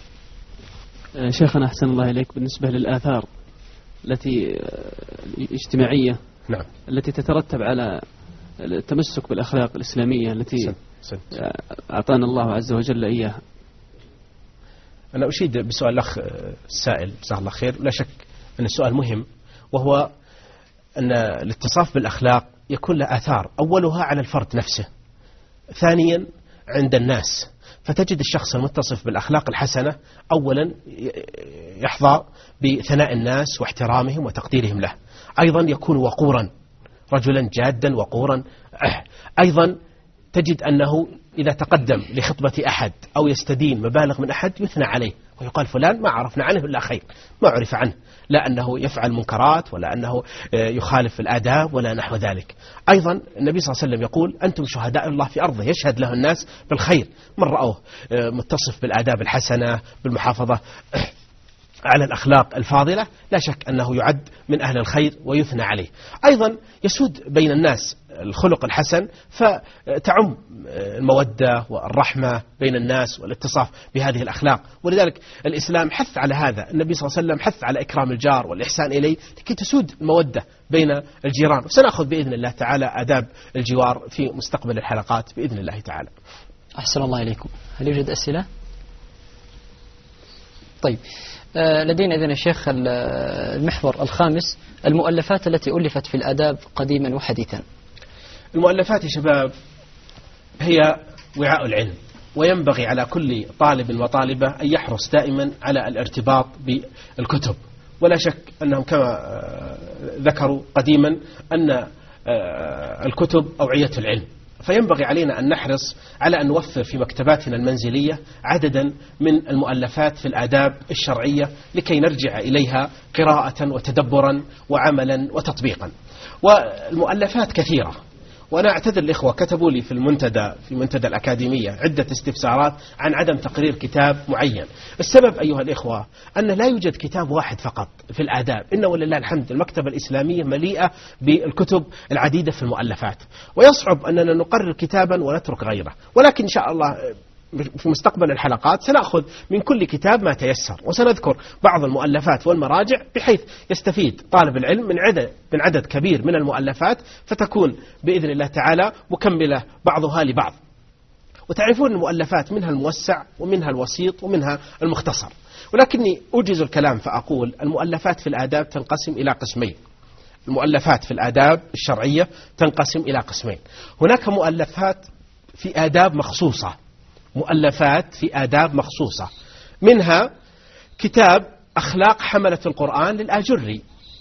شيخنا أحسن الله إليك، بالنسبة للآثار التي اجتماعية نعم. التي تترتب على التمسك بالأخلاق الإسلامية التي أعطانا الله عز وجل إياها. أنا أشيد بسؤال الأخ السائل جزاه الله خير. لا شك أن السؤال مهم، وهو أن الاتصاف بالأخلاق يكون له آثار، أولها على الفرد نفسه، ثانيا عند الناس. فتجد الشخص المتصف بالأخلاق الحسنة أولا يحظى بثناء الناس واحترامهم وتقديرهم له، أيضا يكون وقورا، رجلا جادا وقورا. أيضا تجد أنه إذا تقدم لخطبة أحد أو يستدين مبالغ من أحد يثنى عليه ويقال فلان ما عرفنا عنه إلا خير، ما عرف عنه لا أنه يفعل منكرات ولا أنه يخالف الآداب ولا نحو ذلك. أيضا النبي صلى الله عليه وسلم يقول: أنتم شهداء الله في أرضه، يشهد له الناس بالخير من رأوه متصف بالآداب الحسنة بالمحافظة على الأخلاق الفاضلة، لا شك أنه يعد من أهل الخير ويثنى عليه. أيضا يسود بين الناس الخلق الحسن، فتعم المودة والرحمة بين الناس والاتصاف بهذه الأخلاق. ولذلك الإسلام حث على هذا، النبي صلى الله عليه وسلم حث على إكرام الجار والإحسان إليه لكي تسود المودة بين الجيران. وسنأخذ بإذن الله تعالى آداب الجوار في مستقبل الحلقات بإذن الله تعالى. أحسن الله إليكم. هل يوجد أسئلة؟ طيب، لدينا إذن الشيخ المحور الخامس: المؤلفات التي ألفت في الآداب قديما وحديثا. المؤلفات يا شباب هي وعاء العلم، وينبغي على كل طالب وطالبة أن يحرص دائما على الارتباط بالكتب. ولا شك أنهم كما ذكروا قديما أن الكتب أوعية العلم، فينبغي علينا أن نحرص على أن نوفر في مكتباتنا المنزلية عددا من المؤلفات في الآداب الشرعية لكي نرجع إليها قراءة وتدبرا وعملا وتطبيقا. والمؤلفات كثيرة، وأنا أعتذر الإخوة كتبوا لي في منتدى الأكاديمية عدة استفسارات عن عدم تقرير كتاب معين. السبب أيها الإخوة أن لا يوجد كتاب واحد فقط في الآداب، إنه ولله الحمد المكتبة الإسلامية مليئة بالكتب العديدة في المؤلفات، ويصعب أننا نقرر كتابا ونترك غيره. ولكن إن شاء الله في مستقبل الحلقات سنأخذ من كل كتاب ما تيسر، وسنذكر بعض المؤلفات والمراجع بحيث يستفيد طالب العلم من عدد كبير من المؤلفات، فتكون بإذن الله تعالى مكملة بعضها لبعض. وتعرفون المؤلفات منها الموسع ومنها الوسيط ومنها المختصر، ولكني أوجز الكلام فأقول: المؤلفات في الآداب تنقسم إلى قسمين. المؤلفات في الآداب الشرعية تنقسم إلى قسمين. هناك مؤلفات في آداب مخصوصة، مؤلفات في آداب مخصوصة، منها كتاب أخلاق حملة القرآن للآجري،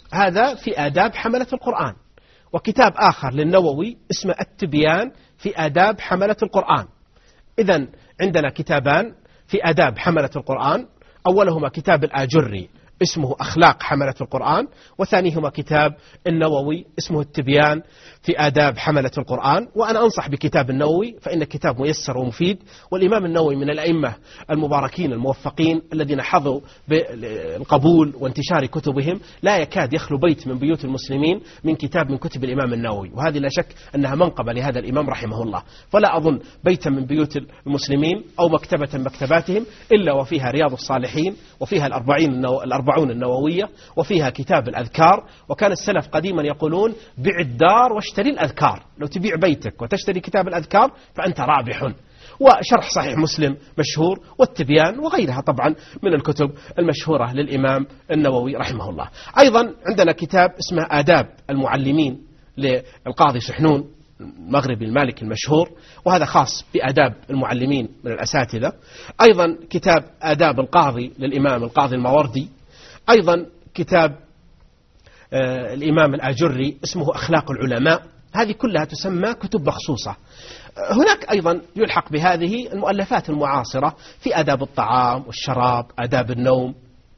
هذا في آداب حملة القرآن. وكتاب آخر للنووي اسمه التبيان في آداب حملة القرآن. إذن عندنا كتابان في آداب حملة القرآن، أولهما كتاب الآجري اسمه أخلاق حملة القرآن، وثانيهما كتاب النووي اسمه التبيان في آداب حملة القرآن. وأنا أنصح بكتاب النووي فإن كتاب ميسر ومفيد، والإمام النووي من الأئمة المباركين الموفقين الذين حظوا بالقبول وانتشار كتبهم. لا يكاد يخلو بيت من بيوت المسلمين من كتاب من كتب الإمام النووي، وهذه لا شك أنها منقبة لهذا الإمام رحمه الله. فلا أظن بيتا من بيوت المسلمين أو مكتبة من مكتباتهم إلا وفيها رياض الصالحين، وفيها الأربعون النووية، وفيها كتاب الأذكار. وكان السلف قديما يقولون بيع الدار واشتري الأذكار، لو تبيع بيتك وتشتري كتاب الأذكار فأنت رابح. وشرح صحيح مسلم مشهور، والتبيان، وغيرها طبعا من الكتب المشهورة للإمام النووي رحمه الله. أيضا عندنا كتاب اسمه آداب المعلمين للقاضي سحنون المغربي المالكي المشهور، وهذا خاص بآداب المعلمين من الأساتذة. أيضا كتاب آداب القاضي للإمام القاضي الماوردي. أيضا كتاب الإمام الآجري اسمه أخلاق العلماء. هذه كلها تسمى كتب مخصوصة. هناك أيضا يلحق بهذه المؤلفات المعاصرة في آداب الطعام والشراب، آداب النوم،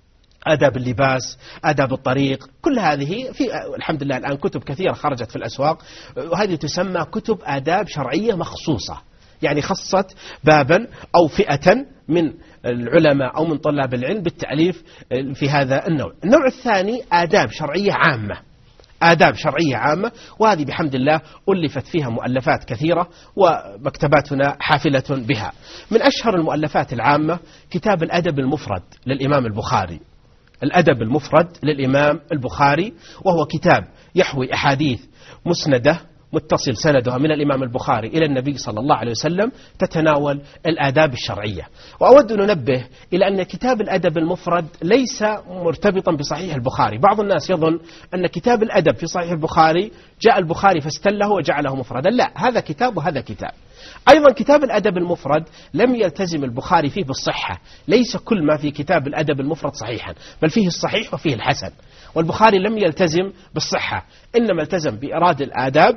آداب اللباس، آداب الطريق. كل هذه في الحمد لله الآن كتب كثيرة خرجت في الأسواق، وهذه تسمى كتب آداب شرعية مخصوصة، يعني خصت بابا أو فئة من العلماء أو من طلاب العلم بالتأليف في هذا النوع. النوع الثاني آداب شرعية عامة، آداب شرعية عامة، وهذه بحمد الله ألفت فيها مؤلفات كثيرة ومكتباتنا حافلة بها. من أشهر المؤلفات العامة كتاب الأدب المفرد للإمام البخاري. الأدب المفرد للإمام البخاري، وهو كتاب يحوي أحاديث مسندة متصل سندها من الإمام البخاري إلى النبي صلى الله عليه وسلم تتناول الآداب الشرعية. وأود أن ننبه إلى أن كتاب الأدب المفرد ليس مرتبطا بصحيح البخاري. بعض الناس يظن أن كتاب الأدب في صحيح البخاري جاء البخاري فاستله وجعله مفردا. لا، هذا كتاب وهذا كتاب. أيضا كتاب الأدب المفرد لم يلتزم البخاري فيه بالصحة، ليس كل ما في كتاب الأدب المفرد صحيحا، بل فيه الصحيح وفيه الحسن. والبخاري لم يلتزم بالصحة، إنما التزم بإيراد الآداب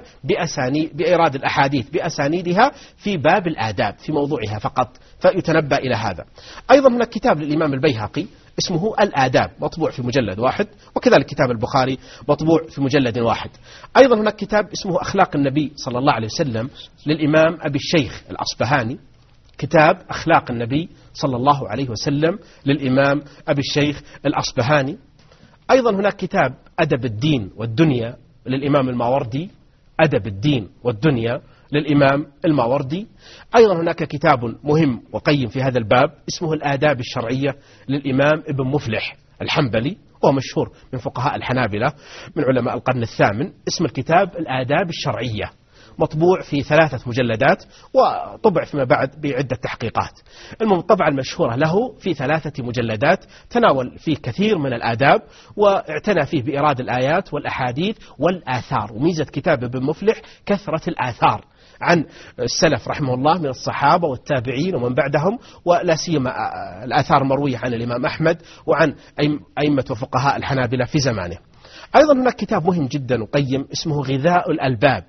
بإيراد الأحاديث بأسانيدها في باب الآداب في موضوعها فقط، فيتنبأ إلى هذا. أيضا هناك كتاب للإمام البيهقي اسمه الآداب مطبوع في مجلد واحد، وكذلك كتاب البخاري مطبوع في مجلد واحد. أيضا هناك كتاب اسمه أخلاق النبي صلى الله عليه وسلم للإمام أبي الشيخ الأصبهاني. كتاب أخلاق النبي صلى الله عليه وسلم للإمام أبي الشيخ الأصبهاني. أيضا هناك كتاب أدب الدين والدنيا للإمام الماوردي. أدب الدين والدنيا للإمام الماوردي. أيضا هناك كتاب مهم وقيم في هذا الباب اسمه الآداب الشرعية للإمام ابن مفلح الحنبلي، وهو مشهور من فقهاء الحنابلة من علماء القرن الثامن. اسم الكتاب الآداب الشرعية، مطبوع في 3 مجلدات، وطبع فيما بعد بعدة تحقيقات. الطبعة المشهورة له في 3 مجلدات، تناول فيه كثير من الآداب، واعتنى فيه بإيراد الآيات والأحاديث والآثار. وميزة كتاب ابن مفلح كثرة الآثار عن السلف رحمه الله من الصحابة والتابعين ومن بعدهم، ولا سيما الآثار المروية عن الإمام أحمد وعن أئمة وفقهاء الحنابلة في زمانه. أيضا هناك كتاب مهم جدا وقيم اسمه غذاء الألباب.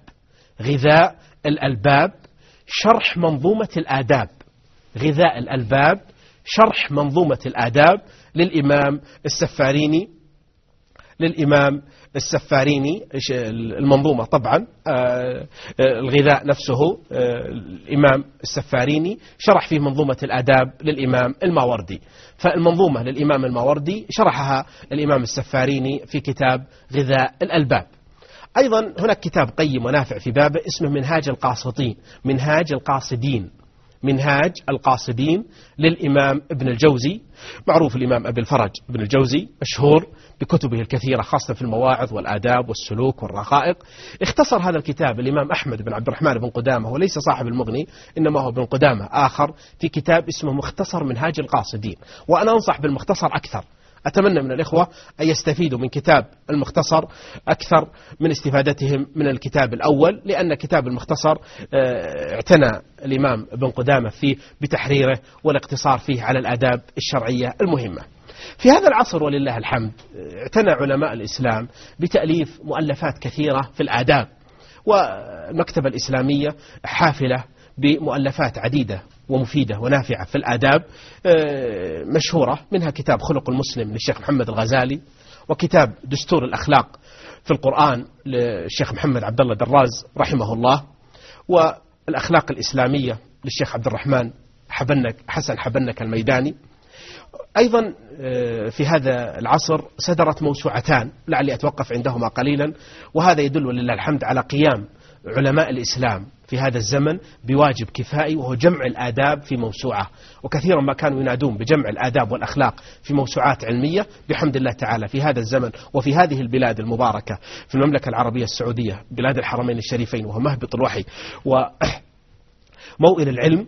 غذاء الألباب شرح منظومة الآداب. غذاء الألباب شرح منظومة الآداب للإمام السفاريني. المنظومة طبعا الغذاء نفسه الإمام السفاريني شرح فيه منظومة الآداب للإمام الماوردي. فالمنظومة للإمام الماوردي شرحها الإمام السفاريني في كتاب غذاء الألباب. أيضا هناك كتاب قيم ونافع في بابه اسمه منهاج القاصدين للإمام ابن الجوزي. معروف الإمام أبي الفرج ابن الجوزي مشهور بكتبه الكثيرة خاصة في المواعظ والآداب والسلوك والرقائق. اختصر هذا الكتاب الإمام أحمد بن عبد الرحمن بن قدامة، وليس صاحب المغني إنما هو بن قدامة آخر، في كتاب اسمه مختصر منهاج القاصدين. وأنا أنصح بالمختصر أكثر. أتمنى من الإخوة أن يستفيدوا من كتاب المختصر أكثر من استفادتهم من الكتاب الأول، لأن كتاب المختصر اعتنى الإمام ابن قدامة فيه بتحريره والاقتصار فيه على الآداب الشرعية المهمة. في هذا العصر ولله الحمد اعتنى علماء الإسلام بتأليف مؤلفات كثيرة في الآداب، والمكتبة الإسلامية حافلة بمؤلفات عديدة ومفيدة ونافعة في الآداب مشهورة، منها كتاب خلق المسلم للشيخ محمد الغزالي، وكتاب دستور الأخلاق في القرآن للشيخ محمد عبد الله دراز رحمه الله، والأخلاق الإسلامية للشيخ عبد الرحمن حسن حبنك الميداني. أيضا في هذا العصر صدرت موسوعتان لعلي أتوقف عندهما قليلا، وهذا يدل ولله الحمد على قيام علماء الإسلام في هذا الزمن بواجب كفائي، وهو جمع الآداب في موسوعة. وكثيرا ما كانوا ينادون بجمع الآداب والأخلاق في موسوعات علمية، بحمد الله تعالى في هذا الزمن وفي هذه البلاد المباركة في المملكة العربية السعودية، بلاد الحرمين الشريفين وهو مهبط الوحي وموئل العلم،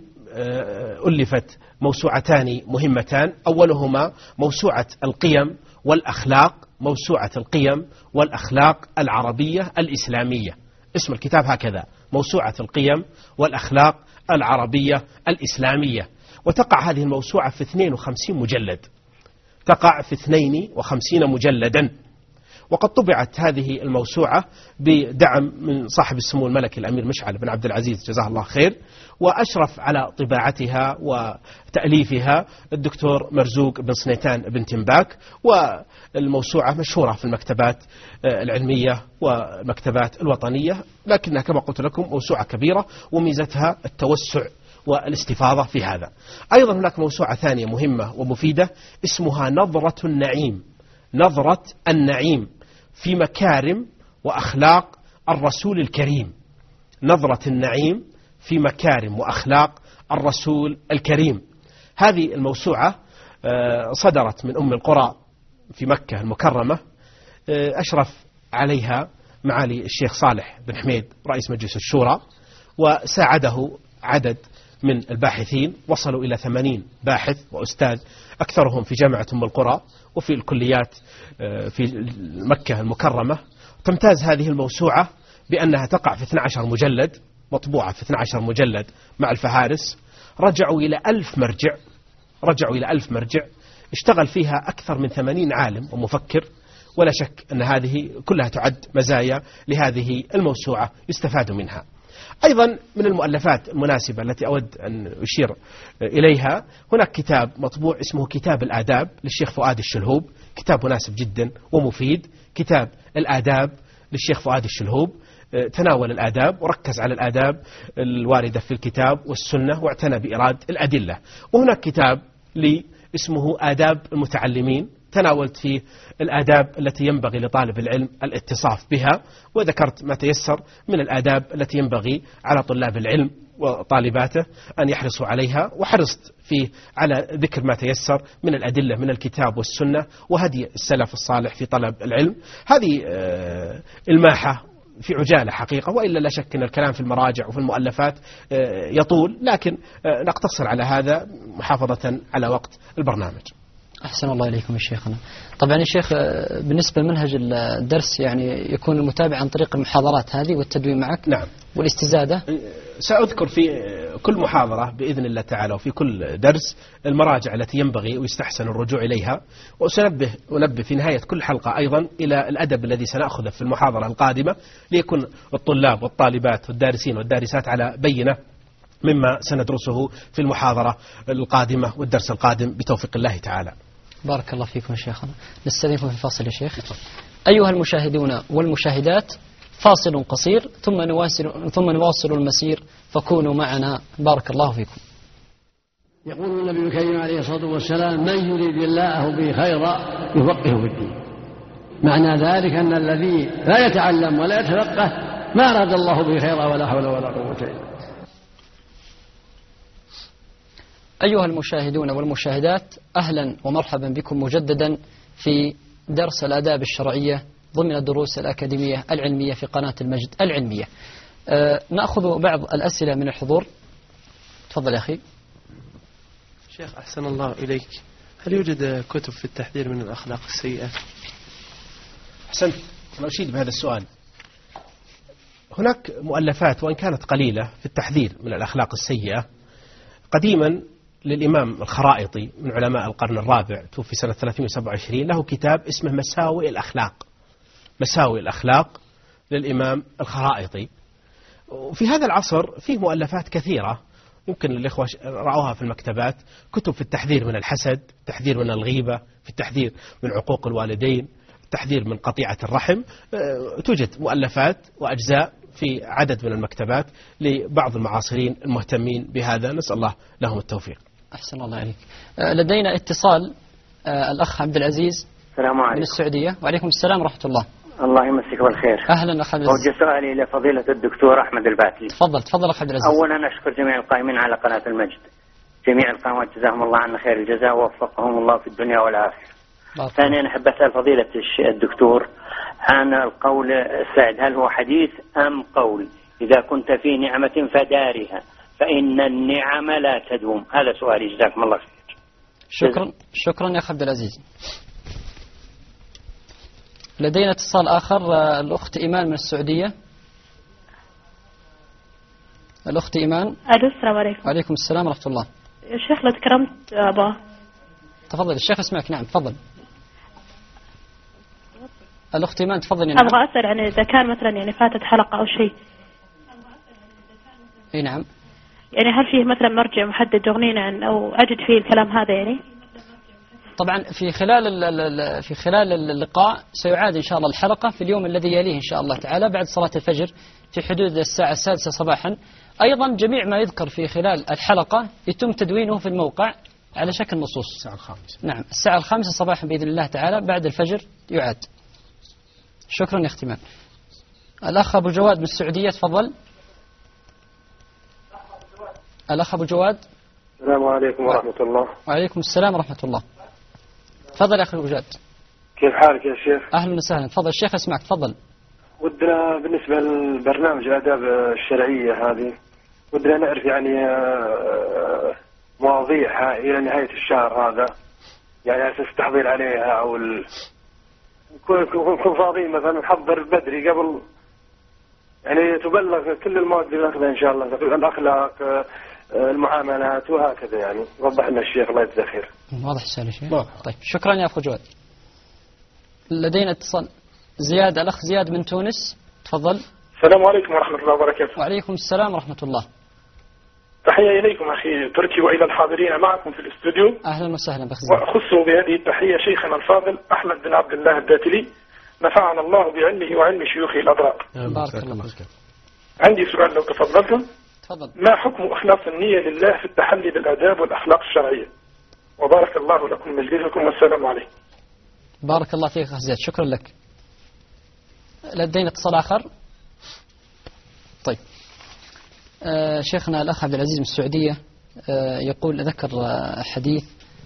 ألفت موسوعتان مهمتان. أولهما موسوعة القيم والأخلاق، موسوعة القيم والأخلاق العربية الإسلامية، اسم الكتاب هكذا، موسوعة القيم والأخلاق العربية الإسلامية. وتقع هذه الموسوعة في 52 مجلد، تقع في 52 مجلدا. وقد طبعت هذه الموسوعة بدعم من صاحب السمو الملكي الأمير مشعل بن عبد العزيز جزاه الله خير، وأشرف على طباعتها وتأليفها الدكتور مرزوق بن صنيتان بن تنباك. والموسوعة مشهورة في المكتبات العلمية والمكتبات الوطنية، لكنها كما قلت لكم موسوعة كبيرة، وميزتها التوسع والاستفاضة في هذا. أيضا هناك موسوعة ثانية مهمة ومفيدة اسمها نظرة النعيم، نظرة النعيم في مكارم وأخلاق الرسول الكريم، نظرة النعيم في مكارم وأخلاق الرسول الكريم. هذه الموسوعة صدرت من أم القرى في مكة المكرمة، أشرف عليها معالي الشيخ صالح بن حميد رئيس مجلس الشورى، وساعده عدد من الباحثين، وصلوا إلى 80 باحث وأستاذ، أكثرهم في جامعة أم القرى وفي الكليات في مكة المكرمة. تمتاز هذه الموسوعة بأنها تقع في 12 مجلد، مطبوعة في 12 مجلد مع الفهارس. رجعوا إلى 1000 مرجع، رجعوا إلى 1000 مرجع، اشتغل فيها أكثر من 80 عالم ومفكر، ولا شك أن هذه كلها تعد مزايا لهذه الموسوعة يستفاد منها. أيضا من المؤلفات المناسبة التي أود أن أشير إليها، هناك كتاب مطبوع اسمه كتاب الآداب للشيخ فؤاد الشلهوب، كتاب مناسب جدا ومفيد، كتاب الآداب للشيخ فؤاد الشلهوب، تناول الآداب وركز على الآداب الواردة في الكتاب والسنة، واعتنى بإيراد الأدلة. وهناك كتاب لي اسمه آداب المتعلمين، تناولت فيه الآداب التي ينبغي لطالب العلم الاتصاف بها، وذكرت ما تيسر من الآداب التي ينبغي على طلاب العلم وطالباته أن يحرصوا عليها، وحرصت فيه على ذكر ما تيسر من الأدلة من الكتاب والسنة وهدي السلف الصالح في طلب العلم. هذه الماحة في عجالة حقيقة، وإلا لا شك أن الكلام في المراجع وفي المؤلفات يطول، لكن نقتصر على هذا محافظة على وقت البرنامج. أحسن الله إليكم يا شيخنا. طبعا يا شيخ بالنسبة لمنهج الدرس يعني يكون المتابع عن طريق المحاضرات هذه والتدوين معك. نعم. والاستزادة سأذكر في كل محاضرة بإذن الله تعالى وفي كل درس المراجع التي ينبغي ويستحسن الرجوع إليها، وسأنبه في نهاية كل حلقة أيضا إلى الأدب الذي سنأخذه في المحاضرة القادمة، ليكون الطلاب والطالبات والدارسين والدارسات على بينة مما سندرسه في المحاضرة القادمة والدرس القادم بتوفيق الله تعالى. بارك الله فيكم يا شيخنا. نستضيفكم في الفاصل يا شيخ. أيها المشاهدون والمشاهدات، فاصل قصير ثم نواصل المسير، فكونوا معنا. بارك الله فيكم. يقول النبي الكريم عليه الصلاة والسلام: من يريد الله به خيرا يفقهه في الدين. معنى ذلك أن الذي لا يتعلم ولا يتفقه ما أراد الله به خيرا، ولا حول ولا قوة إلا بالله. أيها المشاهدون والمشاهدات، أهلا ومرحبا بكم مجددا في درس الآداب الشرعية ضمن الدروس الأكاديمية العلمية في قناة المجد العلمية. نأخذ بعض الأسئلة من الحضور. تفضل يا أخي. شيخ أحسن الله إليك، هل يوجد كتب في التحذير من الأخلاق السيئة؟ أحسنت، أنا أشيد بهذا السؤال. هناك مؤلفات وإن كانت قليلة في التحذير من الأخلاق السيئة. قديما للإمام الخرائطي من علماء القرن الرابع، توفي سنة 327، له كتاب اسمه مساوئ الأخلاق. مساوئ الأخلاق للإمام الخرائطي. وفي هذا العصر فيه مؤلفات كثيرة يمكن الإخوة رأوها في المكتبات، كتب في التحذير من الحسد، التحذير من الغيبة، في التحذير من عقوق الوالدين، التحذير من قطيعة الرحم. توجد مؤلفات وأجزاء في عدد من المكتبات لبعض المعاصرين المهتمين بهذا، نسأل الله لهم التوفيق. أحسن الله عليك. لدينا اتصال، الأخ عبد العزيز السلام عليكم. من السعودية. وعليكم السلام ورحمة الله. الله يمسك بالخير. أهلا أخ عبد العزيز. وجه سؤالي لفضيلة الدكتور أحمد الباتلي. تفضل أخ عبد العزيز. أولا أشكر جميع القائمين على قناة المجد، جميع القنوات جزاهم الله عنا خير الجزاء ووفقهم الله في الدنيا والآخرة. ثانيا أحب أسأل فضيلة الدكتور عن القول السعد، هل هو حديث أم قول؟ إذا كنت في نعمة فدارها فإن النعم لا تدوم. هذا سؤالي، جزاكم الله خير. شكرا يا أخ عبد العزيز. لدينا اتصال آخر، الأخت إيمان من السعودية. الأخت إيمان. السلام عليكم. وعليكم السلام ورحمة الله. الشيخ لو تكرمت أبا. تفضل الشيخ اسمعك. نعم تفضل. الأخت إيمان تفضل. أبغى أسأل عن إذا كان مثلا يعني فاتت حلقة أو شيء. إيه نعم. يعني هل فيه مثلا مرجع محدد يغنينا عن أو أجد فيه الكلام هذا يعني؟ طبعا في خلال اللقاء سيعاد إن شاء الله الحلقة في اليوم الذي يليه إن شاء الله تعالى بعد صلاة الفجر في حدود الساعة 6 صباحا. أيضا جميع ما يذكر في خلال الحلقة يتم تدوينه في الموقع على شكل نصوص. الساعة 5. نعم الساعة 5 صباحا بإذن الله تعالى بعد الفجر يعاد. شكرا يا اختمام. الأخ أبو جواد من السعودية تفضل. الأخ أبو جواد. السلام عليكم ورحمة الله. وعليكم السلام ورحمة الله. تفضل يا أخي أبو جواد. كيف حالك يا شيخ؟ أهلا وسهلا. تفضل الشيخ اسمعك. تفضل. ودنا بالنسبة للبرنامج الآداب الشرعية هذه ودنا نعرف يعني مواضيعها إلى نهاية الشهر هذا، يعني على أساس التحضير عليها أو نكون فاضيين مثلا نحضر بدري قبل، يعني تبلغ كل المواد اللي ناخذها إن شاء الله، الأخلاق المعاملات وهكذا. يعني وضح لنا الشيخ الله يجزاه خير. واضح السؤال يا شيخ. طيب شكرا يا أخو جواد. لدينا اتصال زياد، الأخ زياد من تونس تفضل. السلام عليكم ورحمة الله وبركاته. وعليكم السلام ورحمة الله. تحية إليكم أخي تركي وإلى الحاضرين معكم في الاستوديو. أهلا وسهلا بك زياد. وأخص بهذه التحية شيخنا الفاضل أحمد بن عبد الله الباتلي، نفعنا الله بعلمه وعلم شيوخه الأبرار. بارك الله فيك. عندي سؤال لو تفضلتم. تفضل. ما حكم إخلاص النية لله في التحلي بالآداب والأخلاق الشرعية؟ وبارك الله لكم مجلسكم والسلام عليكم. بارك الله فيك أخ زياد، شكرا لك. لدينا اتصال آخر. طيب شيخنا الأخ عبد العزيز من السعودية يقول ذكر حديث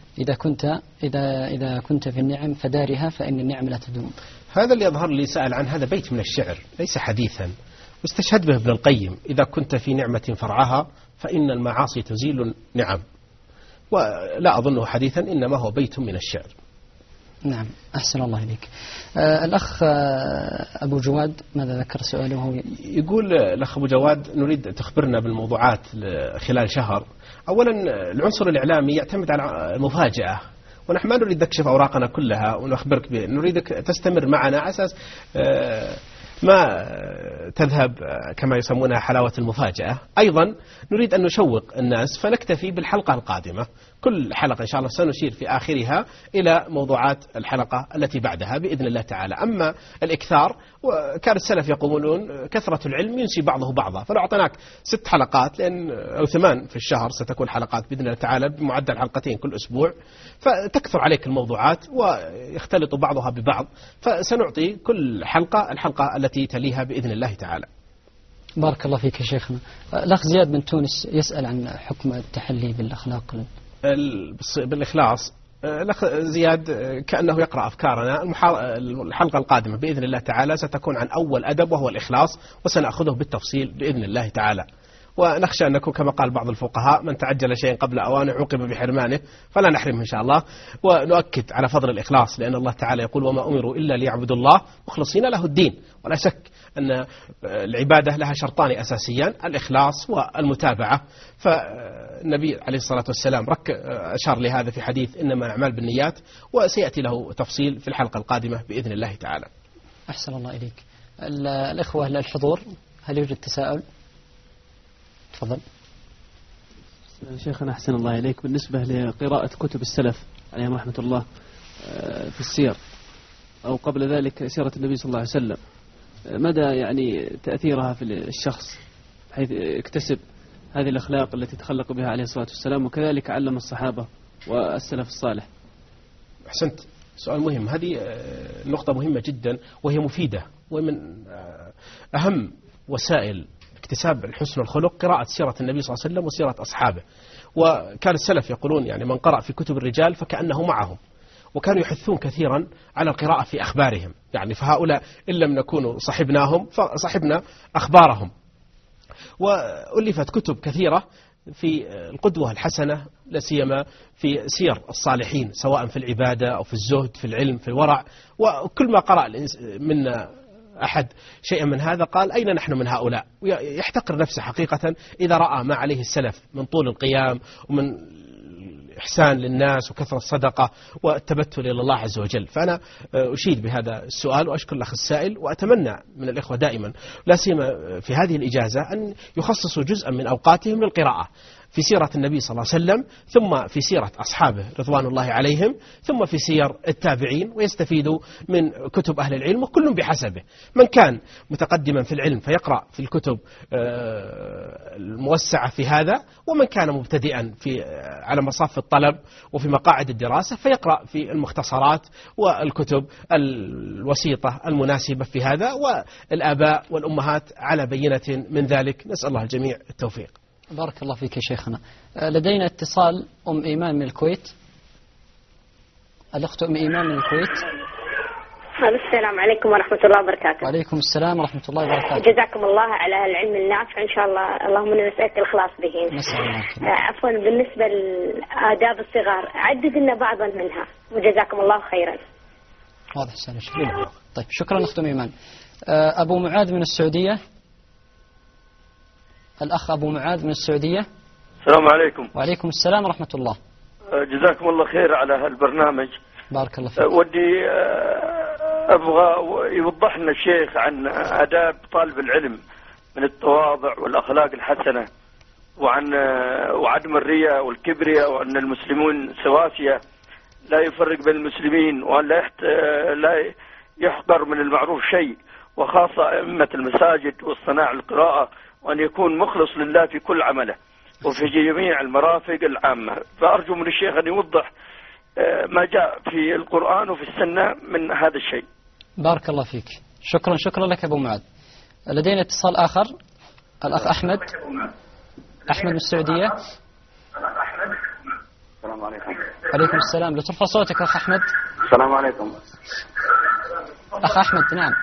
إذا كنت في النعم فدارها فإن النعم لا تدوم. هذا اللي يظهر لي سأل عن هذا بيت من الشعر ليس حديثا، واستشهد به ابن القيم: إذا كنت في نعمة فرعها فإن المعاصي تزيل النعم. ولا أظنه حديثا، إنما هو بيت من الشعر. نعم أحسن الله إليك. الأخ أبو جواد ماذا ذكر سؤاله؟ يقول الأخ أبو جواد نريد تخبرنا بالموضوعات خلال شهر. أولا العنصر الإعلامي يعتمد على المفاجأة، ونحن ما نريد نكشف أوراقنا كلها ونخبرك به، نريدك تستمر معنا على أساس ما تذهب كما يسمونها حلاوة المفاجأة. أيضا نريد أن نشوق الناس فنكتفي بالحلقة القادمة. كل حلقة إن شاء الله سنشير في آخرها إلى موضوعات الحلقة التي بعدها بإذن الله تعالى. أما الإكثار، وكان السلف يقولون كثرة العلم ينسي بعضه بعضا، فلو أعطيناك 6 حلقات أو 8 في الشهر ستكون حلقات بإذن الله تعالى بمعدل حلقتين كل أسبوع، فتكثر عليك الموضوعات ويختلط بعضها ببعض، فسنعطي كل حلقة الحلقة التي تليها بإذن الله تعالى. بارك الله فيك يا شيخنا. الأخ زياد من تونس يسأل عن حكم التحلي بالأخلاق بالإخلاص. الأخ زياد كأنه يقرأ أفكارنا. الحلقة القادمة بإذن الله تعالى ستكون عن أول أدب وهو الإخلاص، وسنأخذه بالتفصيل بإذن الله تعالى. ونخشى أن نكون كما قال بعض الفقهاء من تعجل شيئا قبل أوانه عوقب بحرمانه، فلا نحرمه إن شاء الله. ونؤكد على فضل الإخلاص، لأن الله تعالى يقول وما أمروا إلا ليعبدوا الله مخلصين له الدين. ولا شك أن العبادة لها شرطان أساسيان، الإخلاص والمتابعة. فالنبي عليه الصلاة والسلام أشار لهذا في حديث إنما الأعمال بالنيات، وسيأتي له تفصيل في الحلقة القادمة بإذن الله تعالى. أحسن الله إليك. الإخوة للحضور، هل يوجد تساؤل؟ تفضل. شيخنا أحسن الله إليك، بالنسبة لقراءة كتب السلف عليهم رحمة الله في السير أو قبل ذلك سيرة النبي صلى الله عليه وسلم، مدى يعني تأثيرها في الشخص حيث اكتسب هذه الأخلاق التي تخلق بها عليه الصلاة والسلام، وكذلك علم الصحابة والسلف الصالح؟ أحسنت، سؤال مهم. هذه نقطة مهمة جدا وهي مفيدة، ومن أهم وسائل اكتساب الحسن والخلق قراءة سيرة النبي صلى الله عليه وسلم وسيرة أصحابه. وكان السلف يقولون يعني من قرأ في كتب الرجال فكأنه معهم، وكانوا يحثون كثيرا على القراءة في أخبارهم، يعني فهؤلاء إن لم نكون صحبناهم فصحبنا أخبارهم. وألفت كتب كثيرة في القدوة الحسنة، لا سيما في سير الصالحين، سواء في العبادة أو في الزهد، في العلم، في الورع. وكل ما قرأ منا أحد شيئا من هذا قال أين نحن من هؤلاء، ويحتقر نفسه حقيقة إذا رأى ما عليه السلف من طول القيام ومن إحسان للناس وكثرة الصدقة والتبتل إلى الله عز وجل. فأنا أشيد بهذا السؤال وأشكر الأخ السائل، وأتمنى من الإخوة دائما لا سيما في هذه الإجازة أن يخصصوا جزءا من أوقاتهم للقراءة في سيرة النبي صلى الله عليه وسلم، ثم في سيرة أصحابه رضوان الله عليهم، ثم في سير التابعين، ويستفيدوا من كتب أهل العلم، وكل بحسبه. من كان متقدما في العلم فيقرأ في الكتب الموسعة في هذا، ومن كان مبتدئا على مصاف الطلب وفي مقاعد الدراسة فيقرأ في المختصرات والكتب الوسيطة المناسبة في هذا. والآباء والأمهات على بينة من ذلك، نسأل الله الجميع التوفيق. بارك الله فيك يا شيخنا. لدينا اتصال أم إيمان من الكويت. الأخت أم إيمان من الكويت. السلام عليكم ورحمة الله وبركاته. وعليكم السلام ورحمة الله وبركاته. جزاكم الله على العلم النافع إن شاء الله، اللهم إنا نسألك الإخلاص به. عفوا، بالنسبة لآداب الصغار عدد لنا بعضا منها، وجزاكم الله خيرا. واضح سهل. طيب شكرا أخت أم إيمان. أبو معاذ من السعودية. الأخ أبو معاذ من السعودية. السلام عليكم. وعليكم السلام ورحمة الله. جزاكم الله خير على هالبرنامج. بارك الله فيك. ودي أبغى يوضح لنا الشيخ عن آداب طالب العلم من التواضع والأخلاق الحسنة، وعدم الرياء والكبرياء، وأن المسلمون سواسية لا يفرق بين المسلمين، وأن لا يحقر من المعروف شيء، وخاصة أئمة المساجد والصناع القراءة، وأن يكون مخلص لله في كل عمله وفي جميع المرافق العامة. فأرجو من الشيخ أن يوضح ما جاء في القرآن وفي السنة من هذا الشيء. بارك الله فيك. شكرا لك أبو معاذ. لدينا اتصال آخر، الأخ أحمد. أحمد من السعودية. السلام عليكم. عليكم السلام. لو ترفع صوتك أخ أحمد. السلام عليكم. أخ أحمد. نعم.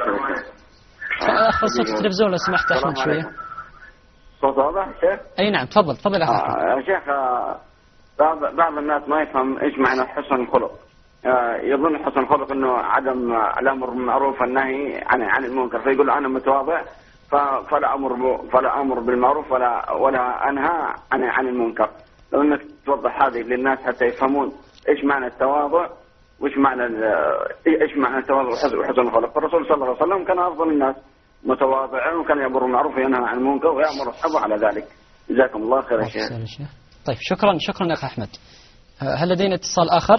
أخذ صوت التلفزيون لو سمحت أحمد شوية. صوت واضح شيخ؟ أي نعم، تفضل يا أخ أحمد. يا شيخ، بعض الناس ما يفهم إيش معنى حسن الخلق. يظن حسن الخلق إنه عدم الأمر بالمعروف والنهي عن المنكر، فيقول أنا متواضع فلا أمر بالمعروف ولا أنهى عن المنكر. لو إنك توضح هذه للناس حتى يفهمون إيش معنى التواضع وإيش معنى التواضع وحسن الخلق. الرسول صلى الله عليه وسلم كان أفضل الناس متواضعا، وكان يأمر بالمعروف وينهى عن المنكر ويأمر أصحابه على ذلك. جزاكم الله خير يا شيخ. طيب شكرا يا أخ أحمد. هل لدينا اتصال آخر؟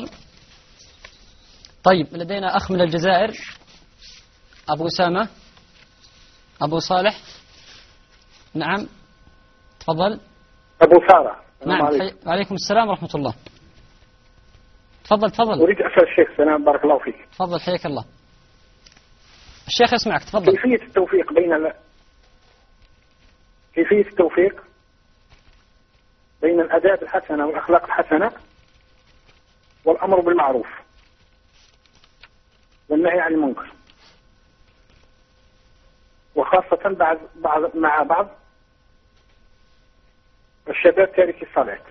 طيب لدينا أخ من الجزائر، أبو أسامة، أبو صالح. نعم تفضل. أبو سارة. نعم. وعليكم السلام ورحمة الله. تفضل. أريد أسأل الشيخ سلام، بارك الله فيك. تفضل حياك الله. الشيخ يسمعك، تفضل. كيفية التوفيق بين الآداب الحسنة والأخلاق الحسنة والأمر بالمعروف والنهي عن المنكر، وخاصة مع بعض الشباب تارك الصلاة.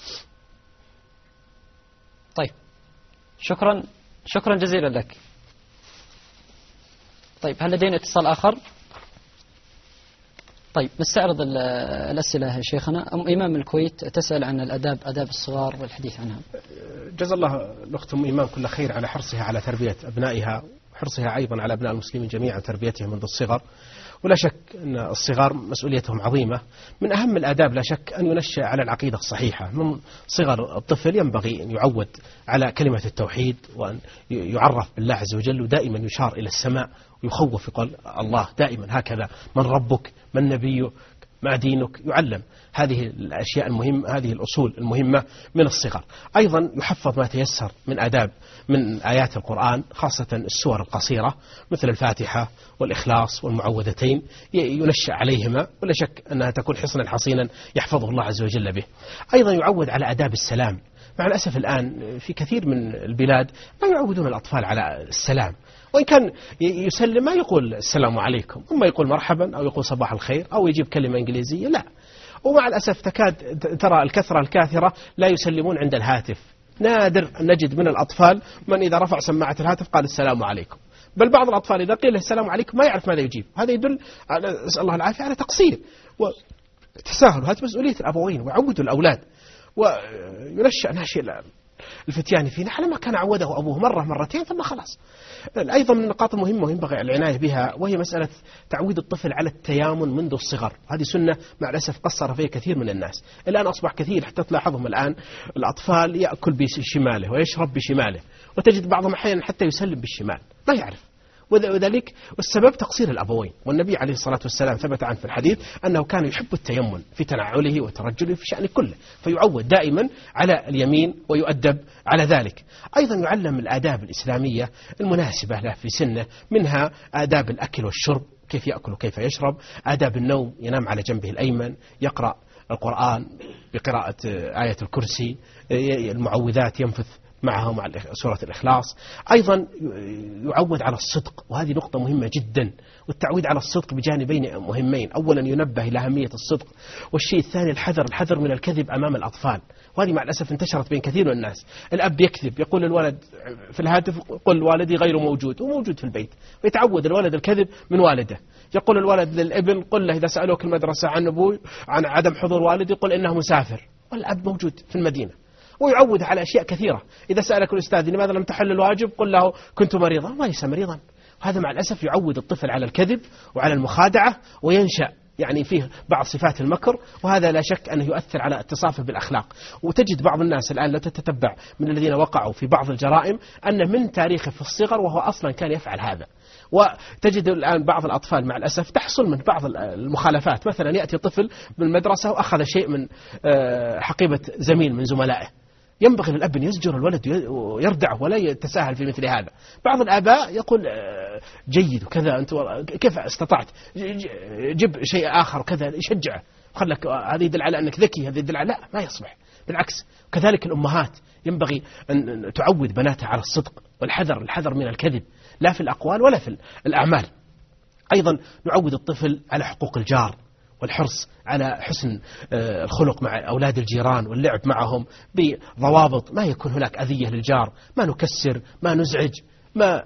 طيب شكرا جزيلا لك. طيب هل لدينا اتصال آخر؟ طيب نستعرض الأسئلة يا شيخنا. إمام الكويت تسأل عن آداب الصغار والحديث عنها. جزا الله الأخت إمام كل خير على حرصها على تربية أبنائها، وحرصها أيضا على أبناء المسلمين جميعا تربيتهم منذ الصغر. ولا شك أن الصغار مسؤوليتهم عظيمة. من أهم الآداب لا شك أن ينشأ على العقيدة الصحيحة. من صغر الطفل ينبغي أن يعود على كلمة التوحيد، وأن يعرف بالله عز وجل، ودائما يشار إلى السماء ويخوف يقول الله دائما هكذا، من ربك، من نبيك، ما دينك، يعلم هذه الأشياء المهمة، هذه الأصول المهمة من الصغر. أيضا يحفظ ما تيسر من آداب من آيات القرآن، خاصة السور القصيرة مثل الفاتحة والإخلاص والمعوذتين، ينشأ عليهما، ولا شك أنها تكون حصنا حصينا يحفظه الله عز وجل به. أيضا يعود على آداب السلام. مع الأسف الآن في كثير من البلاد ما يعودون الأطفال على السلام، وإن كان يسلم ما يقول السلام عليكم، إما يقول مرحبا أو يقول صباح الخير أو يجيب كلمة إنجليزية، لا. ومع الأسف تكاد ترى الكثرة الكاثرة لا يسلمون عند الهاتف. نادر نجد من الأطفال من إذا رفع سماعة الهاتف قال السلام عليكم، بل بعض الأطفال إذا قيل السلام عليكم ما يعرف ماذا يجيب. هذا يدل على، نسأل الله العافية، على تقصير وتساهل. هذه مسؤولية الأبوين، ويعودوا الأولاد وينشأ ناشئ الفتيان فينا على ما كان عوده أبوه مرة مرتين ثم خلاص. أيضا من النقاط المهمة ينبغي العناية بها، وهي مسألة تعويد الطفل على التيامن منذ الصغر. هذه سنة مع الأسف قصر فيها كثير من الناس. الآن أصبح كثير حتى تلاحظهم الآن الأطفال يأكل بشماله ويشرب بشماله، وتجد بعضهم أحيانا حتى يسلم بالشمال ما يعرف. وذلك والسبب تقصير الأبوين. والنبي عليه الصلاة والسلام ثبت عنه في الحديث أنه كان يحب التيمن في تنعله وترجله في شأن كله، فيعود دائما على اليمين ويؤدب على ذلك. أيضا يعلم الآداب الإسلامية المناسبة له في سنه، منها آداب الأكل والشرب، كيف يأكل وكيف يشرب، آداب النوم، ينام على جنبه الأيمن، يقرأ القرآن بقراءة آية الكرسي، المعوذات ينفث معه مع سورة الإخلاص. أيضا يعود على الصدق، وهذه نقطة مهمة جدا. والتعويد على الصدق بجانبين مهمين: أولا ينبه إلى أهمية الصدق، والشيء الثاني الحذر من الكذب أمام الأطفال. وهذه مع الأسف انتشرت بين كثير من الناس. الأب يكذب، يقول الولد في الهاتف قل والدي غير موجود، وموجود في البيت، ويتعود الولد الكذب من والده. يقول الولد للابن قل له إذا سألوك المدرسة عن أبوي عن عدم حضور والدي قل إنه مسافر، والأب موجود في المدينة. ويعود على أشياء كثيرة. إذا سألك الأستاذ لماذا لم تحل الواجب قل له كنت مريضا، وليس مريضا. وهذا مع الأسف يعود الطفل على الكذب وعلى المخادعة، وينشأ يعني فيه بعض صفات المكر، وهذا لا شك أنه يؤثر على اتصافه بالأخلاق. وتجد بعض الناس الآن لو تتبع من الذين وقعوا في بعض الجرائم أن من تاريخه في الصغر وهو أصلا كان يفعل هذا. وتجد الآن بعض الأطفال مع الأسف تحصل من بعض المخالفات. مثلا يأتي طفل بالمدرسة وأخذ شيء من حقيبة زميل من زملائه، ينبغي للأب أن يزجر الولد ويردعه ولا يتساهل في مثل هذا. بعض الآباء يقول جيد وكذا، أنت كيف استطعت، جب شيء آخر كذا، يشجعه، خلك هذا يدل على أنك ذكي، هذا يدل على لا، ما يصلح، بالعكس. كذلك الأمهات ينبغي أن تعود بناتها على الصدق والحذر من الكذب، لا في الأقوال ولا في الأعمال. أيضا نعود الطفل على حقوق الجار، والحرص على حسن الخلق مع أولاد الجيران واللعب معهم بضوابط، ما يكون هناك أذية للجار، ما نكسر، ما نزعج، ما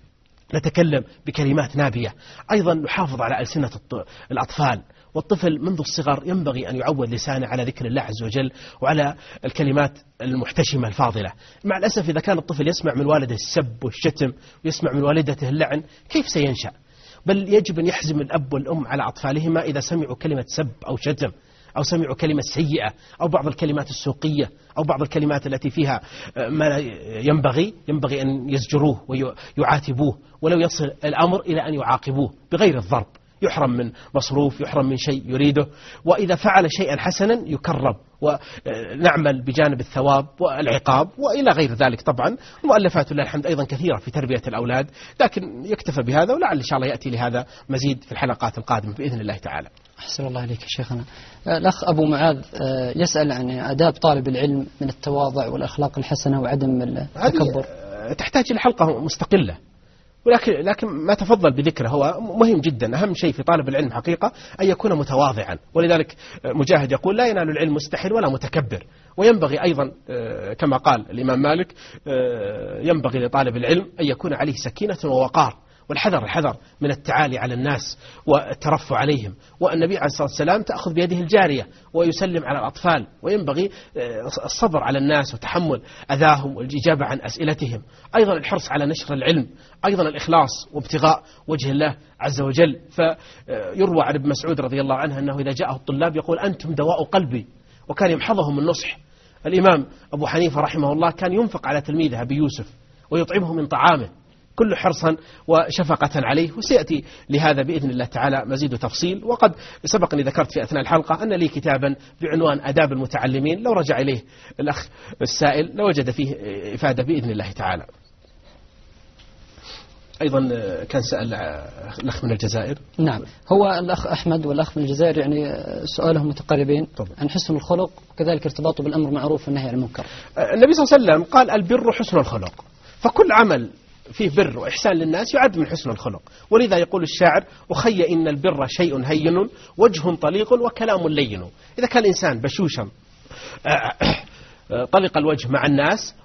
نتكلم بكلمات نابية. أيضا نحافظ على ألسنة الأطفال، والطفل منذ الصغر ينبغي أن يعود لسانه على ذكر الله عز وجل وعلى الكلمات المحتشمة الفاضلة. مع الأسف إذا كان الطفل يسمع من والده السب والشتم ويسمع من والدته اللعن، كيف سينشأ؟ بل يجب أن يحزم الأب والأم على أطفالهما إذا سمعوا كلمة سب أو شتم، أو سمعوا كلمة سيئة، أو بعض الكلمات السوقية، أو بعض الكلمات التي فيها ما ينبغي أن يزجروه ويعاتبوه، ولو يصل الأمر إلى أن يعاقبوه بغير الضرب. يحرم من مصروف، يحرم من شيء يريده، وإذا فعل شيئا حسنا يكرم، ونعمل بجانب الثواب والعقاب وإلى غير ذلك. طبعا المؤلفات لله الحمد أيضا كثيرة في تربية الأولاد، لكن يكتفى بهذا، ولعل إن شاء الله يأتي لهذا مزيد في الحلقات القادمة بإذن الله تعالى. أحسن الله عليك يا شيخنا. الأخ أبو معاذ يسأل عن آداب طالب العلم من التواضع والأخلاق الحسنة وعدم التكبر. تحتاج إلى حلقة مستقلة، لكن ما تفضل بذكره هو مهم جدا. أهم شيء في طالب العلم حقيقة أن يكون متواضعا، ولذلك مجاهد يقول لا ينال العلم مستحيل ولا متكبر. وينبغي أيضا كما قال الإمام مالك ينبغي لطالب العلم أن يكون عليه سكينة ووقار، والحذر من التعالي على الناس والترفع عليهم. والنبي عليه الصلاة والسلام تأخذ بيده الجارية ويسلم على الأطفال، وينبغي الصبر على الناس وتحمل أذاهم والإجابة عن أسئلتهم. أيضا الحرص على نشر العلم، أيضا الإخلاص وابتغاء وجه الله عز وجل. فيروى عن ابن مسعود رضي الله عنه أنه إذا جاءه الطلاب يقول أنتم دواء قلبي، وكان يمحضهم النصح. الإمام أبو حنيفة رحمه الله كان ينفق على تلميذه أبي يوسف ويطعمه من طعامه، كل حرصا وشفقة عليه. وسيأتي لهذا بإذن الله تعالى مزيد تفصيل. وقد سبقني ذكرت في أثناء الحلقة أن لي كتابا بعنوان آداب المتعلمين، لو رجع إليه الأخ السائل لوجد فيه إفادة بإذن الله تعالى. أيضا كان سأل الأخ من الجزائر. نعم، هو الأخ أحمد والأخ من الجزائر يعني سؤالهم متقاربين عن حسن الخلق وكذلك ارتباطه بالأمر معروف والنهي عن المنكر. النبي صلى الله عليه وسلم قال البر حسن الخلق، فكل عمل فيه بر وإحسان للناس يعد من حسن الخلق. ولذا يقول الشاعر أخي إن البر شيء هين وجه طليق وكلام لين. إذا كان الإنسان بشوشا طلق الوجه مع الناس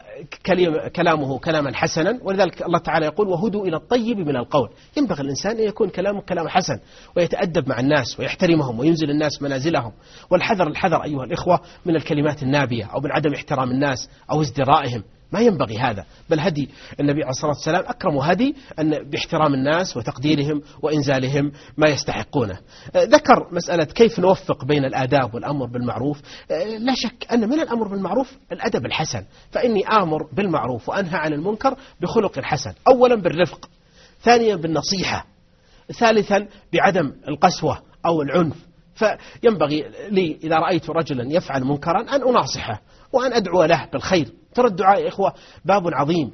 وكلامه كلاما حسنا، ولذلك الله تعالى يقول وهدوا إلى الطيب من القول. ينبغي الإنسان أن يكون كلامه كلام حسن ويتأدب مع الناس ويحترمهم وينزل الناس منازلهم. والحذر أيها الإخوة من الكلمات النابية أو من عدم احترام الناس أو ازدرائهم، ما ينبغي هذا. بل هدي النبي عليه الصلاة والسلام أكرم هدي أن باحترام الناس وتقديرهم وإنزالهم ما يستحقونه. ذكر مسألة كيف نوفق بين الآداب والأمر بالمعروف. لا شك أن من الأمر بالمعروف الأدب الحسن، فإني آمر بالمعروف وأنهى عن المنكر بخلق حسن، أولا بالرفق، ثانيا بالنصيحة، ثالثا بعدم القسوة أو العنف. فينبغي لي إذا رأيت رجلا يفعل منكرا أن أناصحه وأن أدعو له بالخير. ترى الدعاء يا إخوة باب عظيم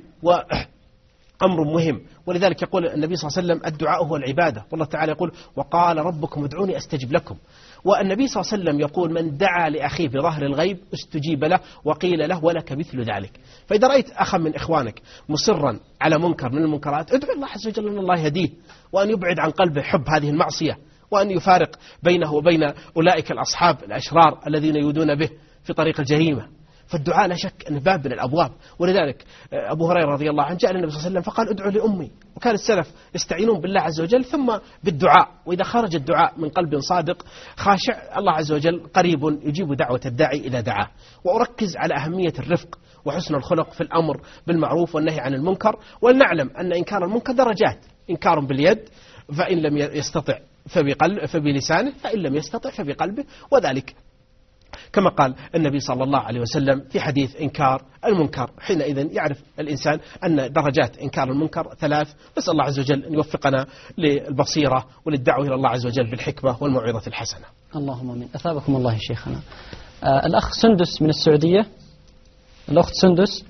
وأمر مهم، ولذلك يقول النبي صلى الله عليه وسلم الدعاء هو العبادة، والله تعالى يقول وقال ربكم ادعوني أستجب لكم. والنبي صلى الله عليه وسلم يقول من دعا لأخيه بظهر الغيب استجيب له وقيل له ولك مثل ذلك. فإذا رأيت أخا من إخوانك مصرا على منكر من المنكرات ادعو الله عز وجل أن الله يهديه وأن يبعد عن قلبه حب هذه المعصية، وأن يفارق بينه وبين أولئك الأصحاب الأشرار الذين يودون به في طريق الجريمة. فالدعاء لا شك أنه باب من الأبواب. ولذلك أبو هريرة رضي الله عنه جاء للنبي صلى الله عليه وسلم فقال ادعوا لأمي. وكان السلف يستعينون بالله عز وجل ثم بالدعاء، وإذا خرج الدعاء من قلب صادق خاشع الله عز وجل قريب يجيب دعوة الداعي إذا دعاه. وأركز على أهمية الرفق وحسن الخلق في الأمر بالمعروف والنهي عن المنكر. ولنعلم أن إنكار المنكر درجات، إنكار باليد، فإن لم يستطع فبلسانه، فإن لم يستطع فبقلبه، وذلك كما قال النبي صلى الله عليه وسلم في حديث إنكار المنكر. حينئذ يعرف الإنسان أن درجات إنكار المنكر 3. نسأل الله عز وجل أن يوفقنا للبصيرة وللدعوة إلى الله عز وجل بالحكمة والموعظة الحسنة. اللهم آمين. أثابكم الله شيخنا. الأخ سندس من السعودية. الأخت سندس.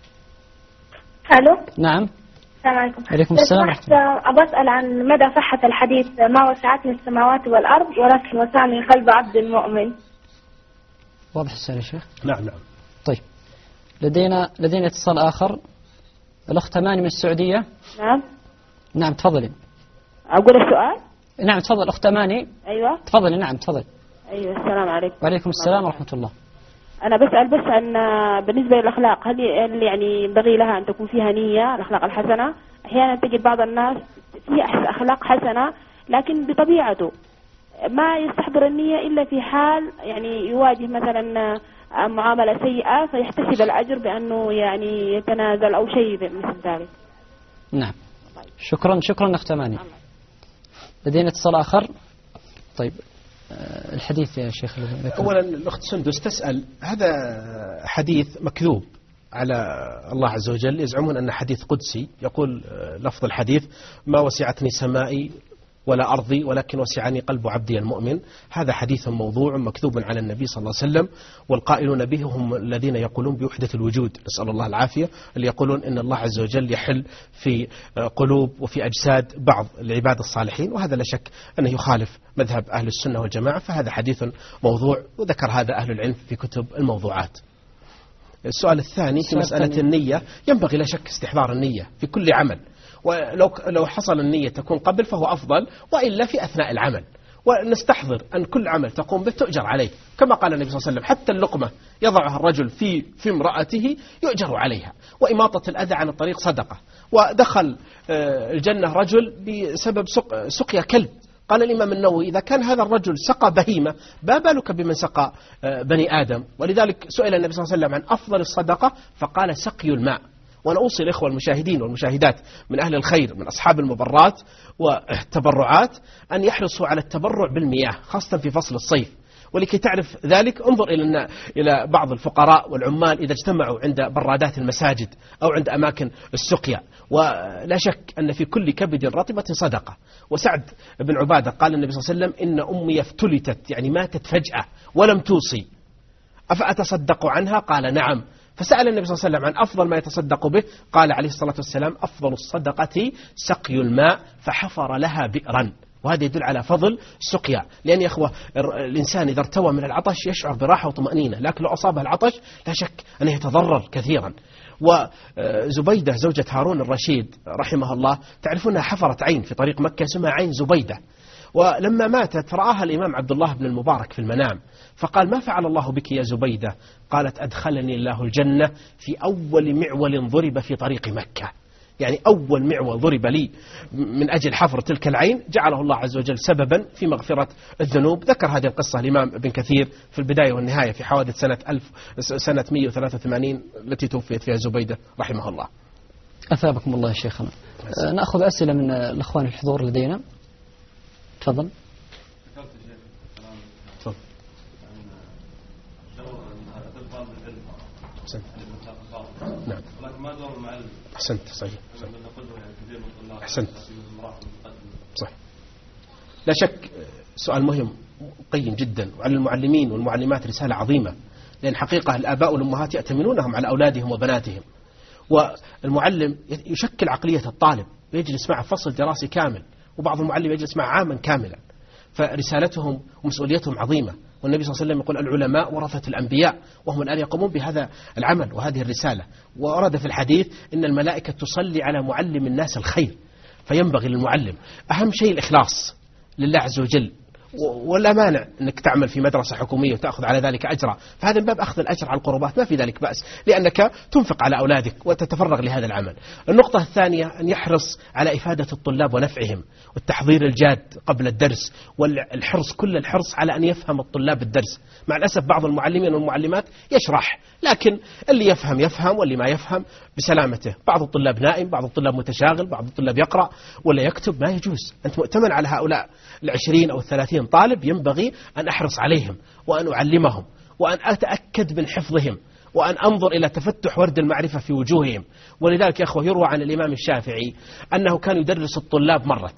ألو. نعم. السلام عليكم. عليكم السلام ورحمة الله. أبى أسأل عن مدى صحة الحديث ما وسعتني السماوات والأرض ولكن وسعني قلب عبد المؤمن. واضح السؤال يا شيخ؟ نعم. طيب لدينا اتصال آخر. الأخت أماني من السعودية. نعم تفضلي. أقول السؤال؟ نعم تفضل أخت أماني. أيوة تفضلي. نعم تفضل. أيوة السلام عليكم. وعليكم السلام ورحمة الله. أنا بسأل بس عن بالنسبة للأخلاق، هل يعني ينبغي لها أن تكون فيها نية الأخلاق الحسنة؟ أحيانا تجد بعض الناس فيه أخلاق حسنة لكن بطبيعته ما يستحضر النية إلا في حال يعني يواجه مثلا معاملة سيئة فيحتسب الأجر بأنه يعني يتنازل أو شيء مثل ذلك. نعم. شكرا أخت أماني. لدينا اتصال آخر. طيب الحديث يا شيخ. أولا الأخت سندس تسأل، هذا حديث مكذوب على الله عز وجل. يزعمون أن حديث قدسي، يقول لفظ الحديث ما وسعتني سمائي ولا أرضي ولكن وسعني قلب عبدي المؤمن. هذا حديث موضوع مكذوب على النبي صلى الله عليه وسلم، والقائلون به هم الذين يقولون بوحدة الوجود، نسأل الله العافية، اللي يقولون إن الله عز وجل يحل في قلوب وفي أجساد بعض العباد الصالحين، وهذا لا شك أنه يخالف مذهب أهل السنة والجماعة، فهذا حديث موضوع، وذكر هذا أهل العلم في كتب الموضوعات. السؤال الثاني في مسألة النية، ينبغي لا شك استحضار النية في كل عمل، ولو حصل النية تكون قبل فهو أفضل، وإلا في أثناء العمل. ونستحضر أن كل عمل تقوم به تؤجر عليه، كما قال النبي صلى الله عليه وسلم حتى اللقمة يضعها الرجل في امرأته يؤجر عليها. وإماطة الأذى عن الطريق صدقة. ودخل الجنة رجل بسبب سقيا كلب. قال الإمام النووي إذا كان هذا الرجل سقى بهيمة ما بالك بمن سقى بني آدم. ولذلك سئل النبي صلى الله عليه وسلم عن أفضل الصدقة فقال سقي الماء. وأنا أوصي الإخوة المشاهدين والمشاهدات من أهل الخير من أصحاب المبرات والتبرعات أن يحرصوا على التبرع بالمياه خاصة في فصل الصيف. ولكي تعرف ذلك انظر إلى بعض الفقراء والعمال إذا اجتمعوا عند برادات المساجد أو عند أماكن السقيا. ولا شك أن في كل كبد رطبة صدقة. وسعد بن عبادة قال النبي صلى الله عليه وسلم إن أمي افتلتت يعني ماتت فجأة ولم توصي أفأتصدق عنها؟ قال نعم. فسأل النبي صلى الله عليه وسلم عن أفضل ما يتصدق به، قال عليه الصلاة والسلام أفضل الصدقة سقي الماء، فحفر لها بئرا. وهذا يدل على فضل السقيا. لأن يا أخوة الإنسان إذا ارتوى من العطش يشعر براحة وطمأنينة، لكن لو أصابه العطش لا شك أنه يتضرر كثيرا. وزبيدة زوجة هارون الرشيد رحمه الله تعرفونها حفرت عين في طريق مكة اسمها عين زبيدة. ولما ماتت رآها الإمام عبد الله بن المبارك في المنام فقال ما فعل الله بك يا زبيدة؟ قالت أدخلني الله الجنة في أول معول ضرب في طريق مكة. يعني أول معول ضرب لي من أجل حفر تلك العين جعله الله عز وجل سببا في مغفرة الذنوب. ذكر هذه القصة الإمام ابن كثير في البداية والنهاية في حوادث سنة 183 التي توفيت فيها زبيدة رحمه الله. أثابكم الله يا شيخنا. نأخذ أسئلة من الأخوان الحضور لدينا. تفضل. نعم. أحسنت صحيح. أحسنت صح. لا شك سؤال مهم قيم جدا، وعلى المعلمين والمعلمات رسالة عظيمة، لأن حقيقة الآباء والأمهات يأتمنونهم على أولادهم وبناتهم. والمعلم يشكل عقلية الطالب، يجلس معه فصل دراسي كامل، وبعض المعلم يجلس معه عاما كاملا. فرسالتهم ومسؤوليتهم عظيمة. والنبي صلى الله عليه وسلم يقول العلماء ورثة الأنبياء، وهم الآن يقومون بهذا العمل وهذه الرسالة. ورد في الحديث إن الملائكة تصلي على معلم الناس الخير. فينبغي للمعلم أهم شيء الإخلاص لله عز وجل، ولا مانع أنك تعمل في مدرسة حكومية وتأخذ على ذلك أجرا، فهذا من باب أخذ الأجر على القربات، ما في ذلك بأس، لأنك تنفق على أولادك وتتفرغ لهذا العمل. النقطة الثانية أن يحرص على إفادة الطلاب ونفعهم، والتحضير الجاد قبل الدرس، والحرص كل الحرص على أن يفهم الطلاب الدرس. مع الأسف بعض المعلمين والمعلمات يشرح، لكن اللي يفهم يفهم، واللي ما يفهم بسلامته. بعض الطلاب نائم، بعض الطلاب متشاغل، بعض الطلاب يقرأ ولا يكتب، ما يجوز. أنت مؤتمن على هؤلاء 20 أو 30 طالب، ينبغي أن أحرص عليهم وأن أعلمهم وأن أتأكد من حفظهم وأن أنظر إلى تفتح ورد المعرفة في وجوههم. ولذلك يا أخوة يروى عن الإمام الشافعي أنه كان يدرس الطلاب مرة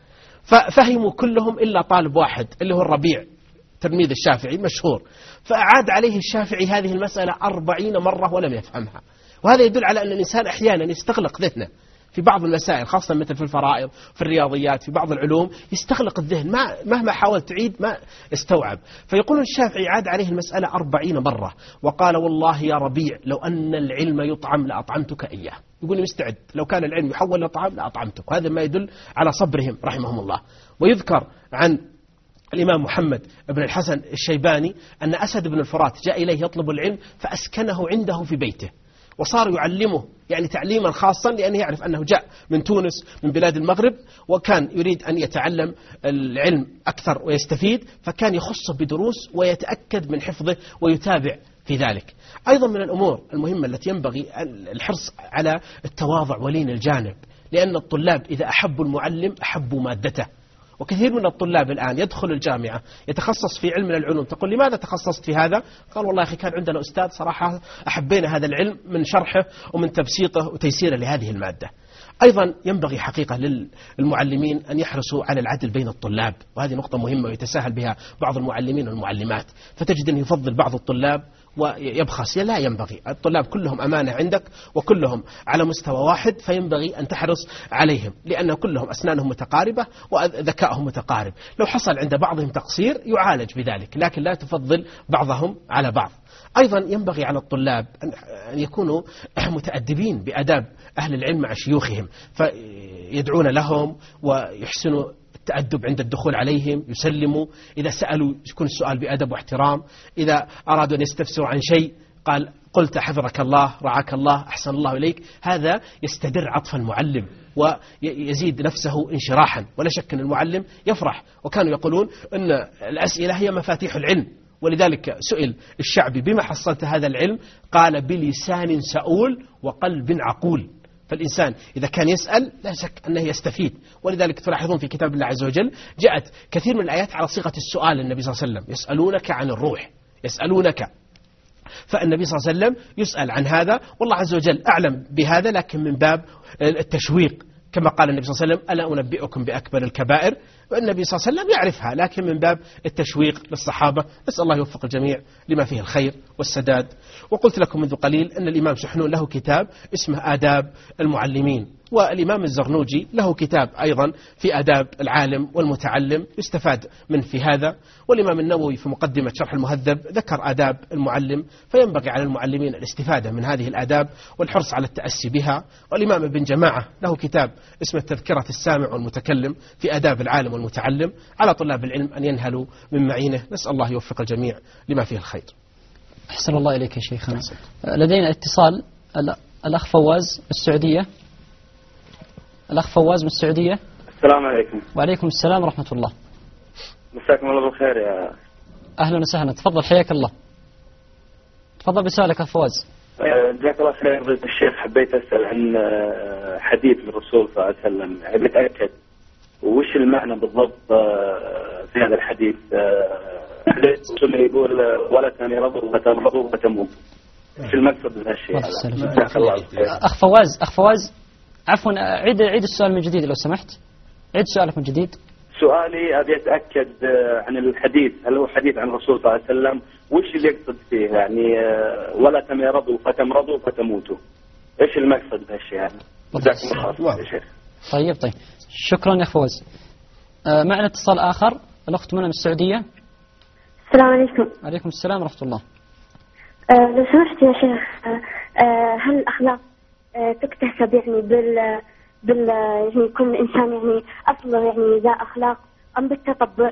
ففهموا كلهم إلا طالب واحد اللي هو الربيع تلميذ الشافعي مشهور، فأعاد عليه الشافعي هذه المسألة 40 مرة ولم يفهمها. وهذا يدل على أن الإنسان أحيانا يستغلق ذهنه في بعض المسائل، خاصة مثل في الفرائض، في الرياضيات، في بعض العلوم، يستغلق الذهن، مهما حاول تعيد ما استوعب. فيقول الشافعي عاد عليه المسألة 40 مرة وقال والله يا ربيع لو أن العلم يطعم لأطعمتك إياه. يقول مستعد لو كان العلم يحول لطعام لأطعمتك. وهذا ما يدل على صبرهم رحمهم الله. ويذكر عن الإمام محمد بن الحسن الشيباني أن أسد بن الفرات جاء إليه يطلب العلم فأسكنه عنده في بيته، وصار يعلمه يعني تعليما خاصا، لأنه يعرف أنه جاء من تونس من بلاد المغرب وكان يريد أن يتعلم العلم أكثر ويستفيد، فكان يخصه بدروس ويتأكد من حفظه ويتابع في ذلك. أيضا من الأمور المهمة التي ينبغي الحرص على التواضع ولين الجانب، لأن الطلاب إذا أحبوا المعلم أحبوا مادته. وكثير من الطلاب الآن يدخل الجامعة يتخصص في علم من العلوم، تقول لماذا تخصصت في هذا؟ قال والله أخي كان عندنا أستاذ صراحة أحبينا هذا العلم من شرحه ومن تبسيطه وتيسيره لهذه المادة. أيضا ينبغي حقيقة للمعلمين أن يحرصوا على العدل بين الطلاب، وهذه نقطة مهمة ويتساهل بها بعض المعلمين والمعلمات، فتجد أن يفضل بعض الطلاب ويبخس، لا ينبغي. الطلاب كلهم أمانة عندك وكلهم على مستوى واحد، فينبغي أن تحرص عليهم، لأن كلهم أسنانهم متقاربة وذكائهم متقارب. لو حصل عند بعضهم تقصير يعالج بذلك، لكن لا تفضل بعضهم على بعض. أيضا ينبغي على الطلاب أن يكونوا متأدبين بأداب أهل العلم مع شيوخهم، فيدعون لهم ويحسنوا التأدب عند الدخول عليهم، يسلموا، إذا سألوا يكون السؤال بأدب واحترام، إذا أرادوا أن يستفسروا عن شيء قلت حفظك الله، رعاك الله، أحسن الله إليك. هذا يستدر عطف المعلم ويزيد نفسه انشراحا، ولا شك أن المعلم يفرح. وكانوا يقولون أن الأسئلة هي مفاتيح العلم، ولذلك سئل الشعبي بما حصلت هذا العلم؟ قال بلسان سؤول وقلب عقول. فالإنسان إذا كان يسأل لا شك أنه يستفيد. ولذلك تلاحظون في كتاب الله عز وجل جاءت كثير من الآيات على صيغة السؤال. النبي صلى الله عليه وسلم يسألونك عن الروح، يسألونك، فالنبي صلى الله عليه وسلم يسأل عن هذا، والله عز وجل أعلم بهذا، لكن من باب التشويق، كما قال النبي صلى الله عليه وسلم ألا أنبئكم بأكبر الكبائر، والنبي صلى الله عليه وسلم يعرفها، لكن من باب التشويق للصحابة. نسأل الله يوفق الجميع لما فيه الخير والسداد. وقلت لكم منذ قليل أن الإمام سحنون له كتاب اسمه آداب المعلمين، والإمام الزرنوجي له كتاب أيضا في آداب العالم والمتعلم، يستفاد من في هذا. والإمام النووي في مقدمة شرح المهذب ذكر آداب المعلم، فينبغي على المعلمين الاستفادة من هذه الآداب والحرص على التأسي بها. والإمام ابن جماعة له كتاب اسمه تذكرة السامع والمتكلم في آداب العالم والمتعلم. على طلاب العلم أن ينهلوا من معينه. نسأل الله يوفق الجميع لما فيه الخير. أحسن الله إليك يا شيخنا. لدينا اتصال، الأخ فواز السعودية. الأخ فواز من السعودية. السلام عليكم. وعليكم السلام ورحمة الله. مساكم الله بالخير يا. أهلا وسهلا، تفضل حياك الله. تفضل بسؤالك يا فواز. جزاك الله خير فضيلة الشيخ. حبيت أسأل عن حديث الرسول صلى الله عليه وسلم، بتأكد وش المعنى بالضبط في هذا الحديث. الرسول يقول ولا تمرضوا فتمرضوا فتموت، ايش المقصد من هالشيء هذا؟ جزاك الله خير. أخ فواز عفوا، عيد السؤال من جديد لو سمحت، عيد سؤالك من جديد. سؤالي أبي أتأكد عن الحديث، هل هو حديث عن الرسول صلى الله عليه وسلم، وش اللي يقصد فيه يعني ولا تمرضوا فتمرضوا فتموتوا، ايش المقصد بهالشيء هذا؟ جزاكم الله خير يا شيخ. طيب شكرا يا فواز. معنا اتصال آخر، الأخت منى من السعودية. السلام عليكم. وعليكم السلام ورحمة الله. لو سمحت يا شيخ، هل الأخلاق تكتسب يعني يعني يكون الإنسان يعني أصله يعني ذا أخلاق أم بالتطبع؟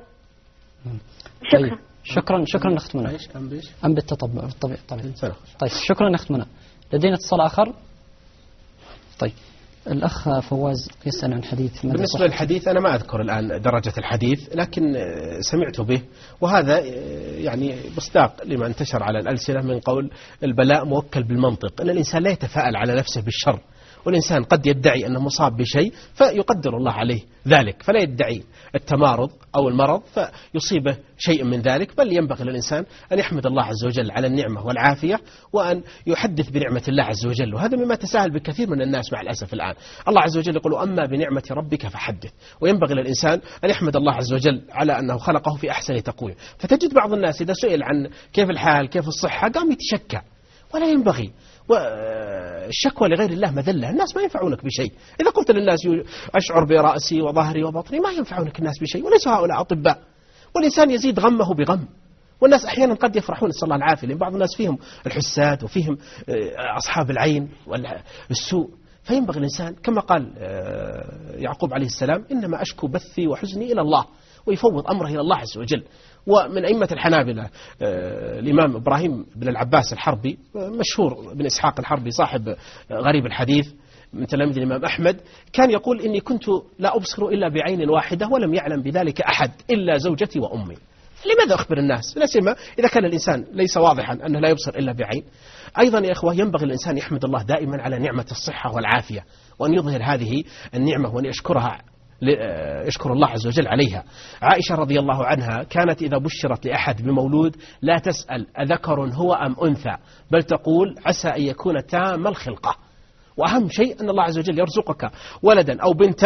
شكرا. شكرا أخت منى. أم بالتطبع بالطبيعة. طيب شكرا أخت منى. لدينا اتصال آخر. طيب الأخ فواز يسأل عن حديث. بالنسبة للحديث أنا ما أذكر الآن درجة الحديث، لكن سمعت به، وهذا يعني مصداق لما انتشر على الألسنة من قول البلاء موكل بالمنطق، أن الإنسان لا يتفاءل على نفسه بالشر، والإنسان قد يدعي أنه مصاب بشيء فيقدر الله عليه ذلك، فلا يدعي التمارض أو المرض فيصيبه شيء من ذلك، بل ينبغي للإنسان أن يحمد الله عز وجل على النعمة والعافية، وأن يحدث بنعمة الله عز وجل. وهذا مما تساهل بكثير من الناس مع الأسف الآن. الله عز وجل يقول أما بنعمة ربك فحدث، وينبغي للإنسان أن يحمد الله عز وجل على أنه خلقه في أحسن تقويم. فتجد بعض الناس إذا سئل عن كيف الحال كيف الصحة قام يتشكى، ولا ينبغي. والشكوى لغير الله مذلة، الناس ما ينفعونك بشيء. إذا قلت للناس أشعر برأسي وظهري وبطني ما ينفعونك الناس بشيء، وليس هؤلاء أطباء. والإنسان يزيد غمه بغم، والناس أحيانا قد يفرحون، نسأل الله العافية، لأن بعض الناس فيهم الحساد وفيهم أصحاب العين والسوء. فينبغي الإنسان كما قال يعقوب عليه السلام إنما أشكو بثي وحزني إلى الله، ويفوض أمره إلى الله عز وجل. ومن أئمة الحنابلة الإمام إبراهيم بن العباس الحربي، مشهور بن إسحاق الحربي صاحب غريب الحديث من تلاميذ الإمام أحمد، كان يقول إني كنت لا أبصر إلا بعين واحدة ولم يعلم بذلك أحد إلا زوجتي وأمي. لماذا أخبر الناس؟ لا سيما إذا كان الإنسان ليس واضحا أنه لا يبصر إلا بعين. أيضا يا إخوة ينبغي الإنسان يحمد الله دائما على نعمة الصحة والعافية، وأن يظهر هذه النعمة وأن يشكر الله عز وجل عليها. عائشة رضي الله عنها كانت إذا بشرت لأحد بمولود لا تسأل أذكر هو أم أنثى، بل تقول عسى أن يكون تام الخلقة. وأهم شيء أن الله عز وجل يرزقك ولدا أو بنتا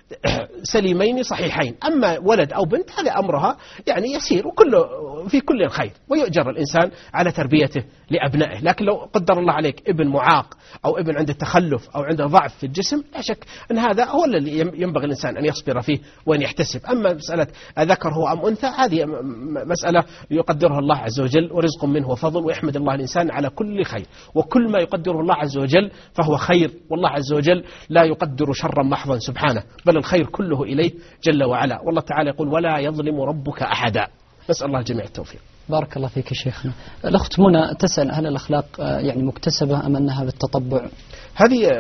سليمين صحيحين. أما ولد أو بنت هذا أمرها يعني يسير وكله في كل الخير، ويؤجر الإنسان على تربيته لأبنائه. لكن لو قدر الله عليك ابن معاق أو ابن عنده تخلف أو عنده ضعف في الجسم، لا شك أن هذا هو الذي ينبغي الإنسان أن يصبر فيه وأن يحتسب. أما مسألة ذكر هو أم أنثى هذه مسألة يقدرها الله عز وجل ورزق منه وفضل، ويحمد الله الإنسان على كل خير، وكل ما يقدره الله عز وجل فهو خير، والله عز وجل لا يقدر شرا محضا سبحانه، بل الخير كله إليه جل وعلا. والله تعالى يقول ولا يظلم ربك أحدا. نسأل الله الجميع التوفيق. بارك الله فيك يا شيخنا. الأخت منى تسأل هل الأخلاق يعني مكتسبة أم أنها بالتطبع؟ هذه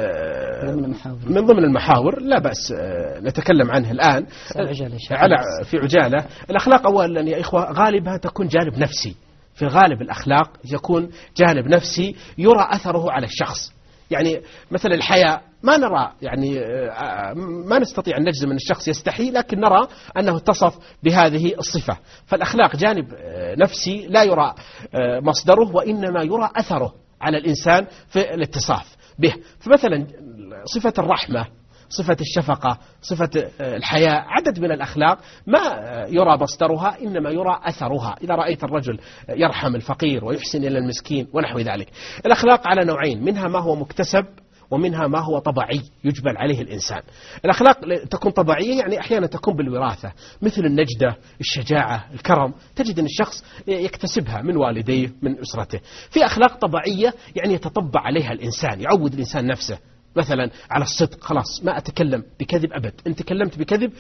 من ضمن المحاور لا بأس نتكلم عنها الآن في عجالة. الأخلاق أولا يا إخوة غالبها تكون جانب نفسي، في غالب الأخلاق يكون جانب نفسي يرى أثره على الشخص. يعني مثل الحياء ما نرى يعني ما نستطيع أن نجزم أن الشخص يستحي، لكن نرى أنه اتصف بهذه الصفة. فالأخلاق جانب نفسي لا يرى مصدره وإنما يرى أثره على الإنسان في الاتصاف به. فمثلا صفة الرحمة، صفة الشفقة، صفة الحياء، عدد من الأخلاق ما يرى مصدرها إنما يرى أثرها. إذا رأيت الرجل يرحم الفقير ويحسن إلى المسكين ونحو ذلك. الأخلاق على نوعين، منها ما هو مكتسب ومنها ما هو طبيعي يجبل عليه الإنسان. الأخلاق تكون طبيعية يعني أحيانا تكون بالوراثة، مثل النجدة، الشجاعة، الكرم، تجد أن الشخص يكتسبها من والديه من أسرته. في أخلاق طبيعية يعني يتطبع عليها الإنسان، يعود الإنسان نفسه مثلا على الصدق، خلاص ما أتكلم بكذب أبد، إن تكلمت بكذب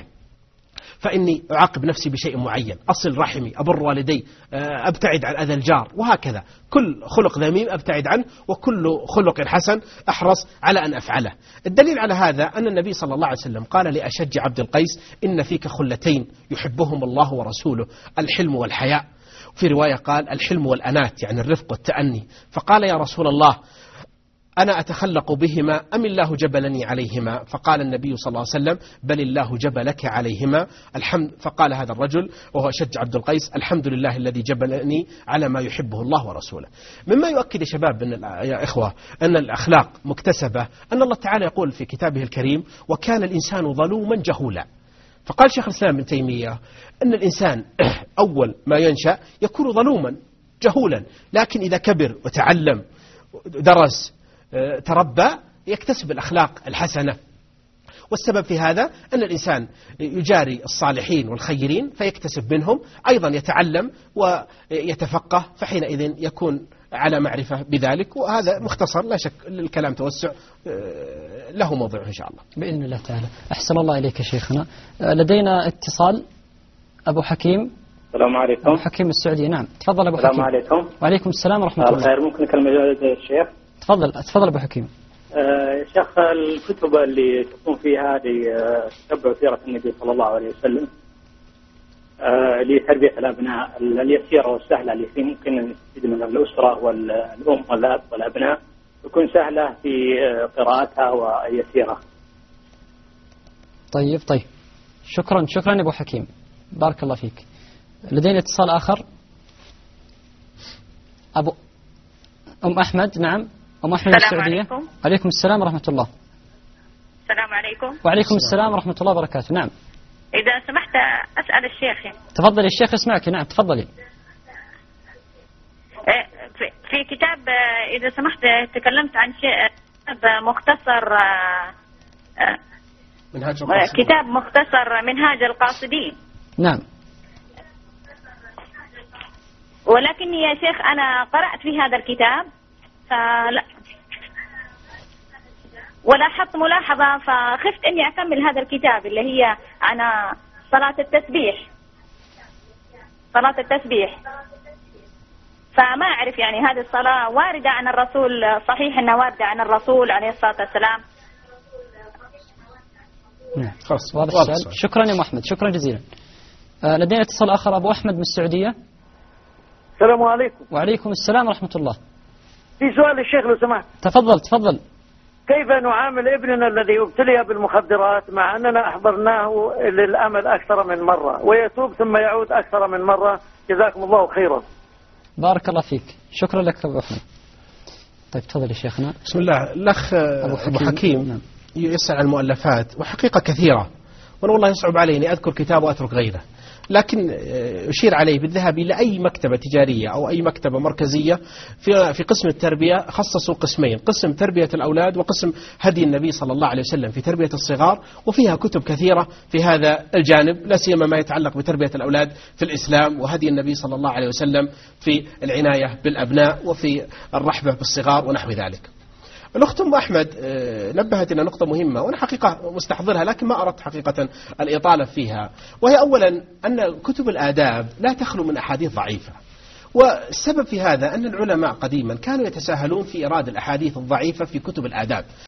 فإني أعاقب نفسي بشيء معين، أصل رحمي، أبر والدي، أبتعد عن أذى الجار، وهكذا. كل خلق ذميم أبتعد عنه، وكل خلق حسن أحرص على أن أفعله. الدليل على هذا أن النبي صلى الله عليه وسلم قال لأشج عبد القيس إن فيك خلتين يحبهم الله ورسوله، الحلم والحياء. في رواية قال الحلم والأنات يعني الرفق والتأني. فقال يا رسول الله أنا أتخلق بهما أم الله جبلني عليهما؟ فقال النبي صلى الله عليه وسلم بل الله جبلك عليهما. فقال هذا الرجل وهو أشج عبد القيس الحمد لله الذي جبلني على ما يحبه الله ورسوله. مما يؤكد يا شباب يا إخوة أن الأخلاق مكتسبة أن الله تعالى يقول في كتابه الكريم وكان الإنسان ظلوما جهولا. فقال شيخ الإسلام ابن تيمية أن الإنسان أول ما ينشأ يكون ظلوما جهولا، لكن إذا كبر وتعلم درس تربى يكتسب الأخلاق الحسنة. والسبب في هذا أن الإنسان يجاري الصالحين والخيرين فيكتسب منهم، أيضا يتعلم ويتفقه، فحينئذ يكون على معرفة بذلك. وهذا مختصر، لا شك الكلام توسع له موضوع إن شاء الله بإذن الله تعالى. أحسن الله إليك شيخنا. لدينا اتصال أبو حكيم. السلام عليكم. أبو حكيم السعودي. نعم تفضل أبو حكيم. السلام عليكم. وعليكم السلام ورحمة الله. خير، ممكن أكلم الشيخ؟ تفضل أبو حكيم. شيخ الكتب اللي تكون فيها تتبع سيرة النبي صلى الله عليه وسلم لتربية الأبناء اليسيرة والسهلة اللي في ممكن نستفيد من الأسرة والأم والأب والأبناء تكون سهلة في قراءتها ويسيرة. طيب شكرا يا أبو حكيم، بارك الله فيك. لدينا اتصال آخر. أم أحمد. نعم أم أحمد السعودية. عليكم السلام ورحمة الله. السلام عليكم. وعليكم السلام ورحمة الله وبركاته. نعم إذا سمحت أسأل الشيخ. تفضلي الشيخ يسمعك. نعم تفضلي. في كتاب إذا سمحت تكلمت عن كتاب مختصر كتاب مختصر منهاج القاصدين. نعم. ولكن يا شيخ أنا قرأت في هذا الكتاب ولاحظت ملاحظة فخفت أني أكمل هذا الكتاب اللي هي عن صلاة التسبيح. فما أعرف يعني هذه الصلاة واردة عن الرسول، صحيح أنها واردة عن الرسول عليه الصلاة والسلام؟ خلاص واضح السؤال. شكرا يا محمد، شكرا جزيلا. لدينا اتصال آخر أبو أحمد من السعودية. السلام عليكم. وعليكم السلام ورحمة الله. في سؤال للشيخ لو سمحت. تفضل. كيف نعامل ابننا الذي ابتلي بالمخدرات مع أننا أحضرناه للأمل أكثر من مرة ويتوب ثم يعود أكثر من مرة؟ جزاكم الله خيرا. بارك الله فيك، شكرا لك أبو أحمد. طيب تفضل يا شيخنا. بسم الله. الأخ أبو حكيم يسأل عن المؤلفات، وحقيقة كثيرة، وأنا والله يصعب علي أني أذكر كتاب وأترك غيره، لكن أشير عليه بالذهاب إلى أي مكتبة تجارية أو أي مكتبة مركزية في قسم التربية. خصصوا قسمين: قسم تربية الأولاد وقسم هدي النبي صلى الله عليه وسلم في تربية الصغار، وفيها كتب كثيرة في هذا الجانب، لا سيما ما يتعلق بتربية الأولاد في الإسلام وهدي النبي صلى الله عليه وسلم في العناية بالأبناء وفي الرحبة بالصغار ونحو ذلك. الأخت أم أحمد نبهت إلى نقطة مهمة، وأنا حقيقة مستحضرها لكن ما أردت حقيقة الإطالة فيها، وهي أولا أن كتب الآداب لا تخلو من أحاديث ضعيفة، والسبب في هذا أن العلماء قديما كانوا يتساهلون في إيراد الأحاديث الضعيفة في كتب الآداب.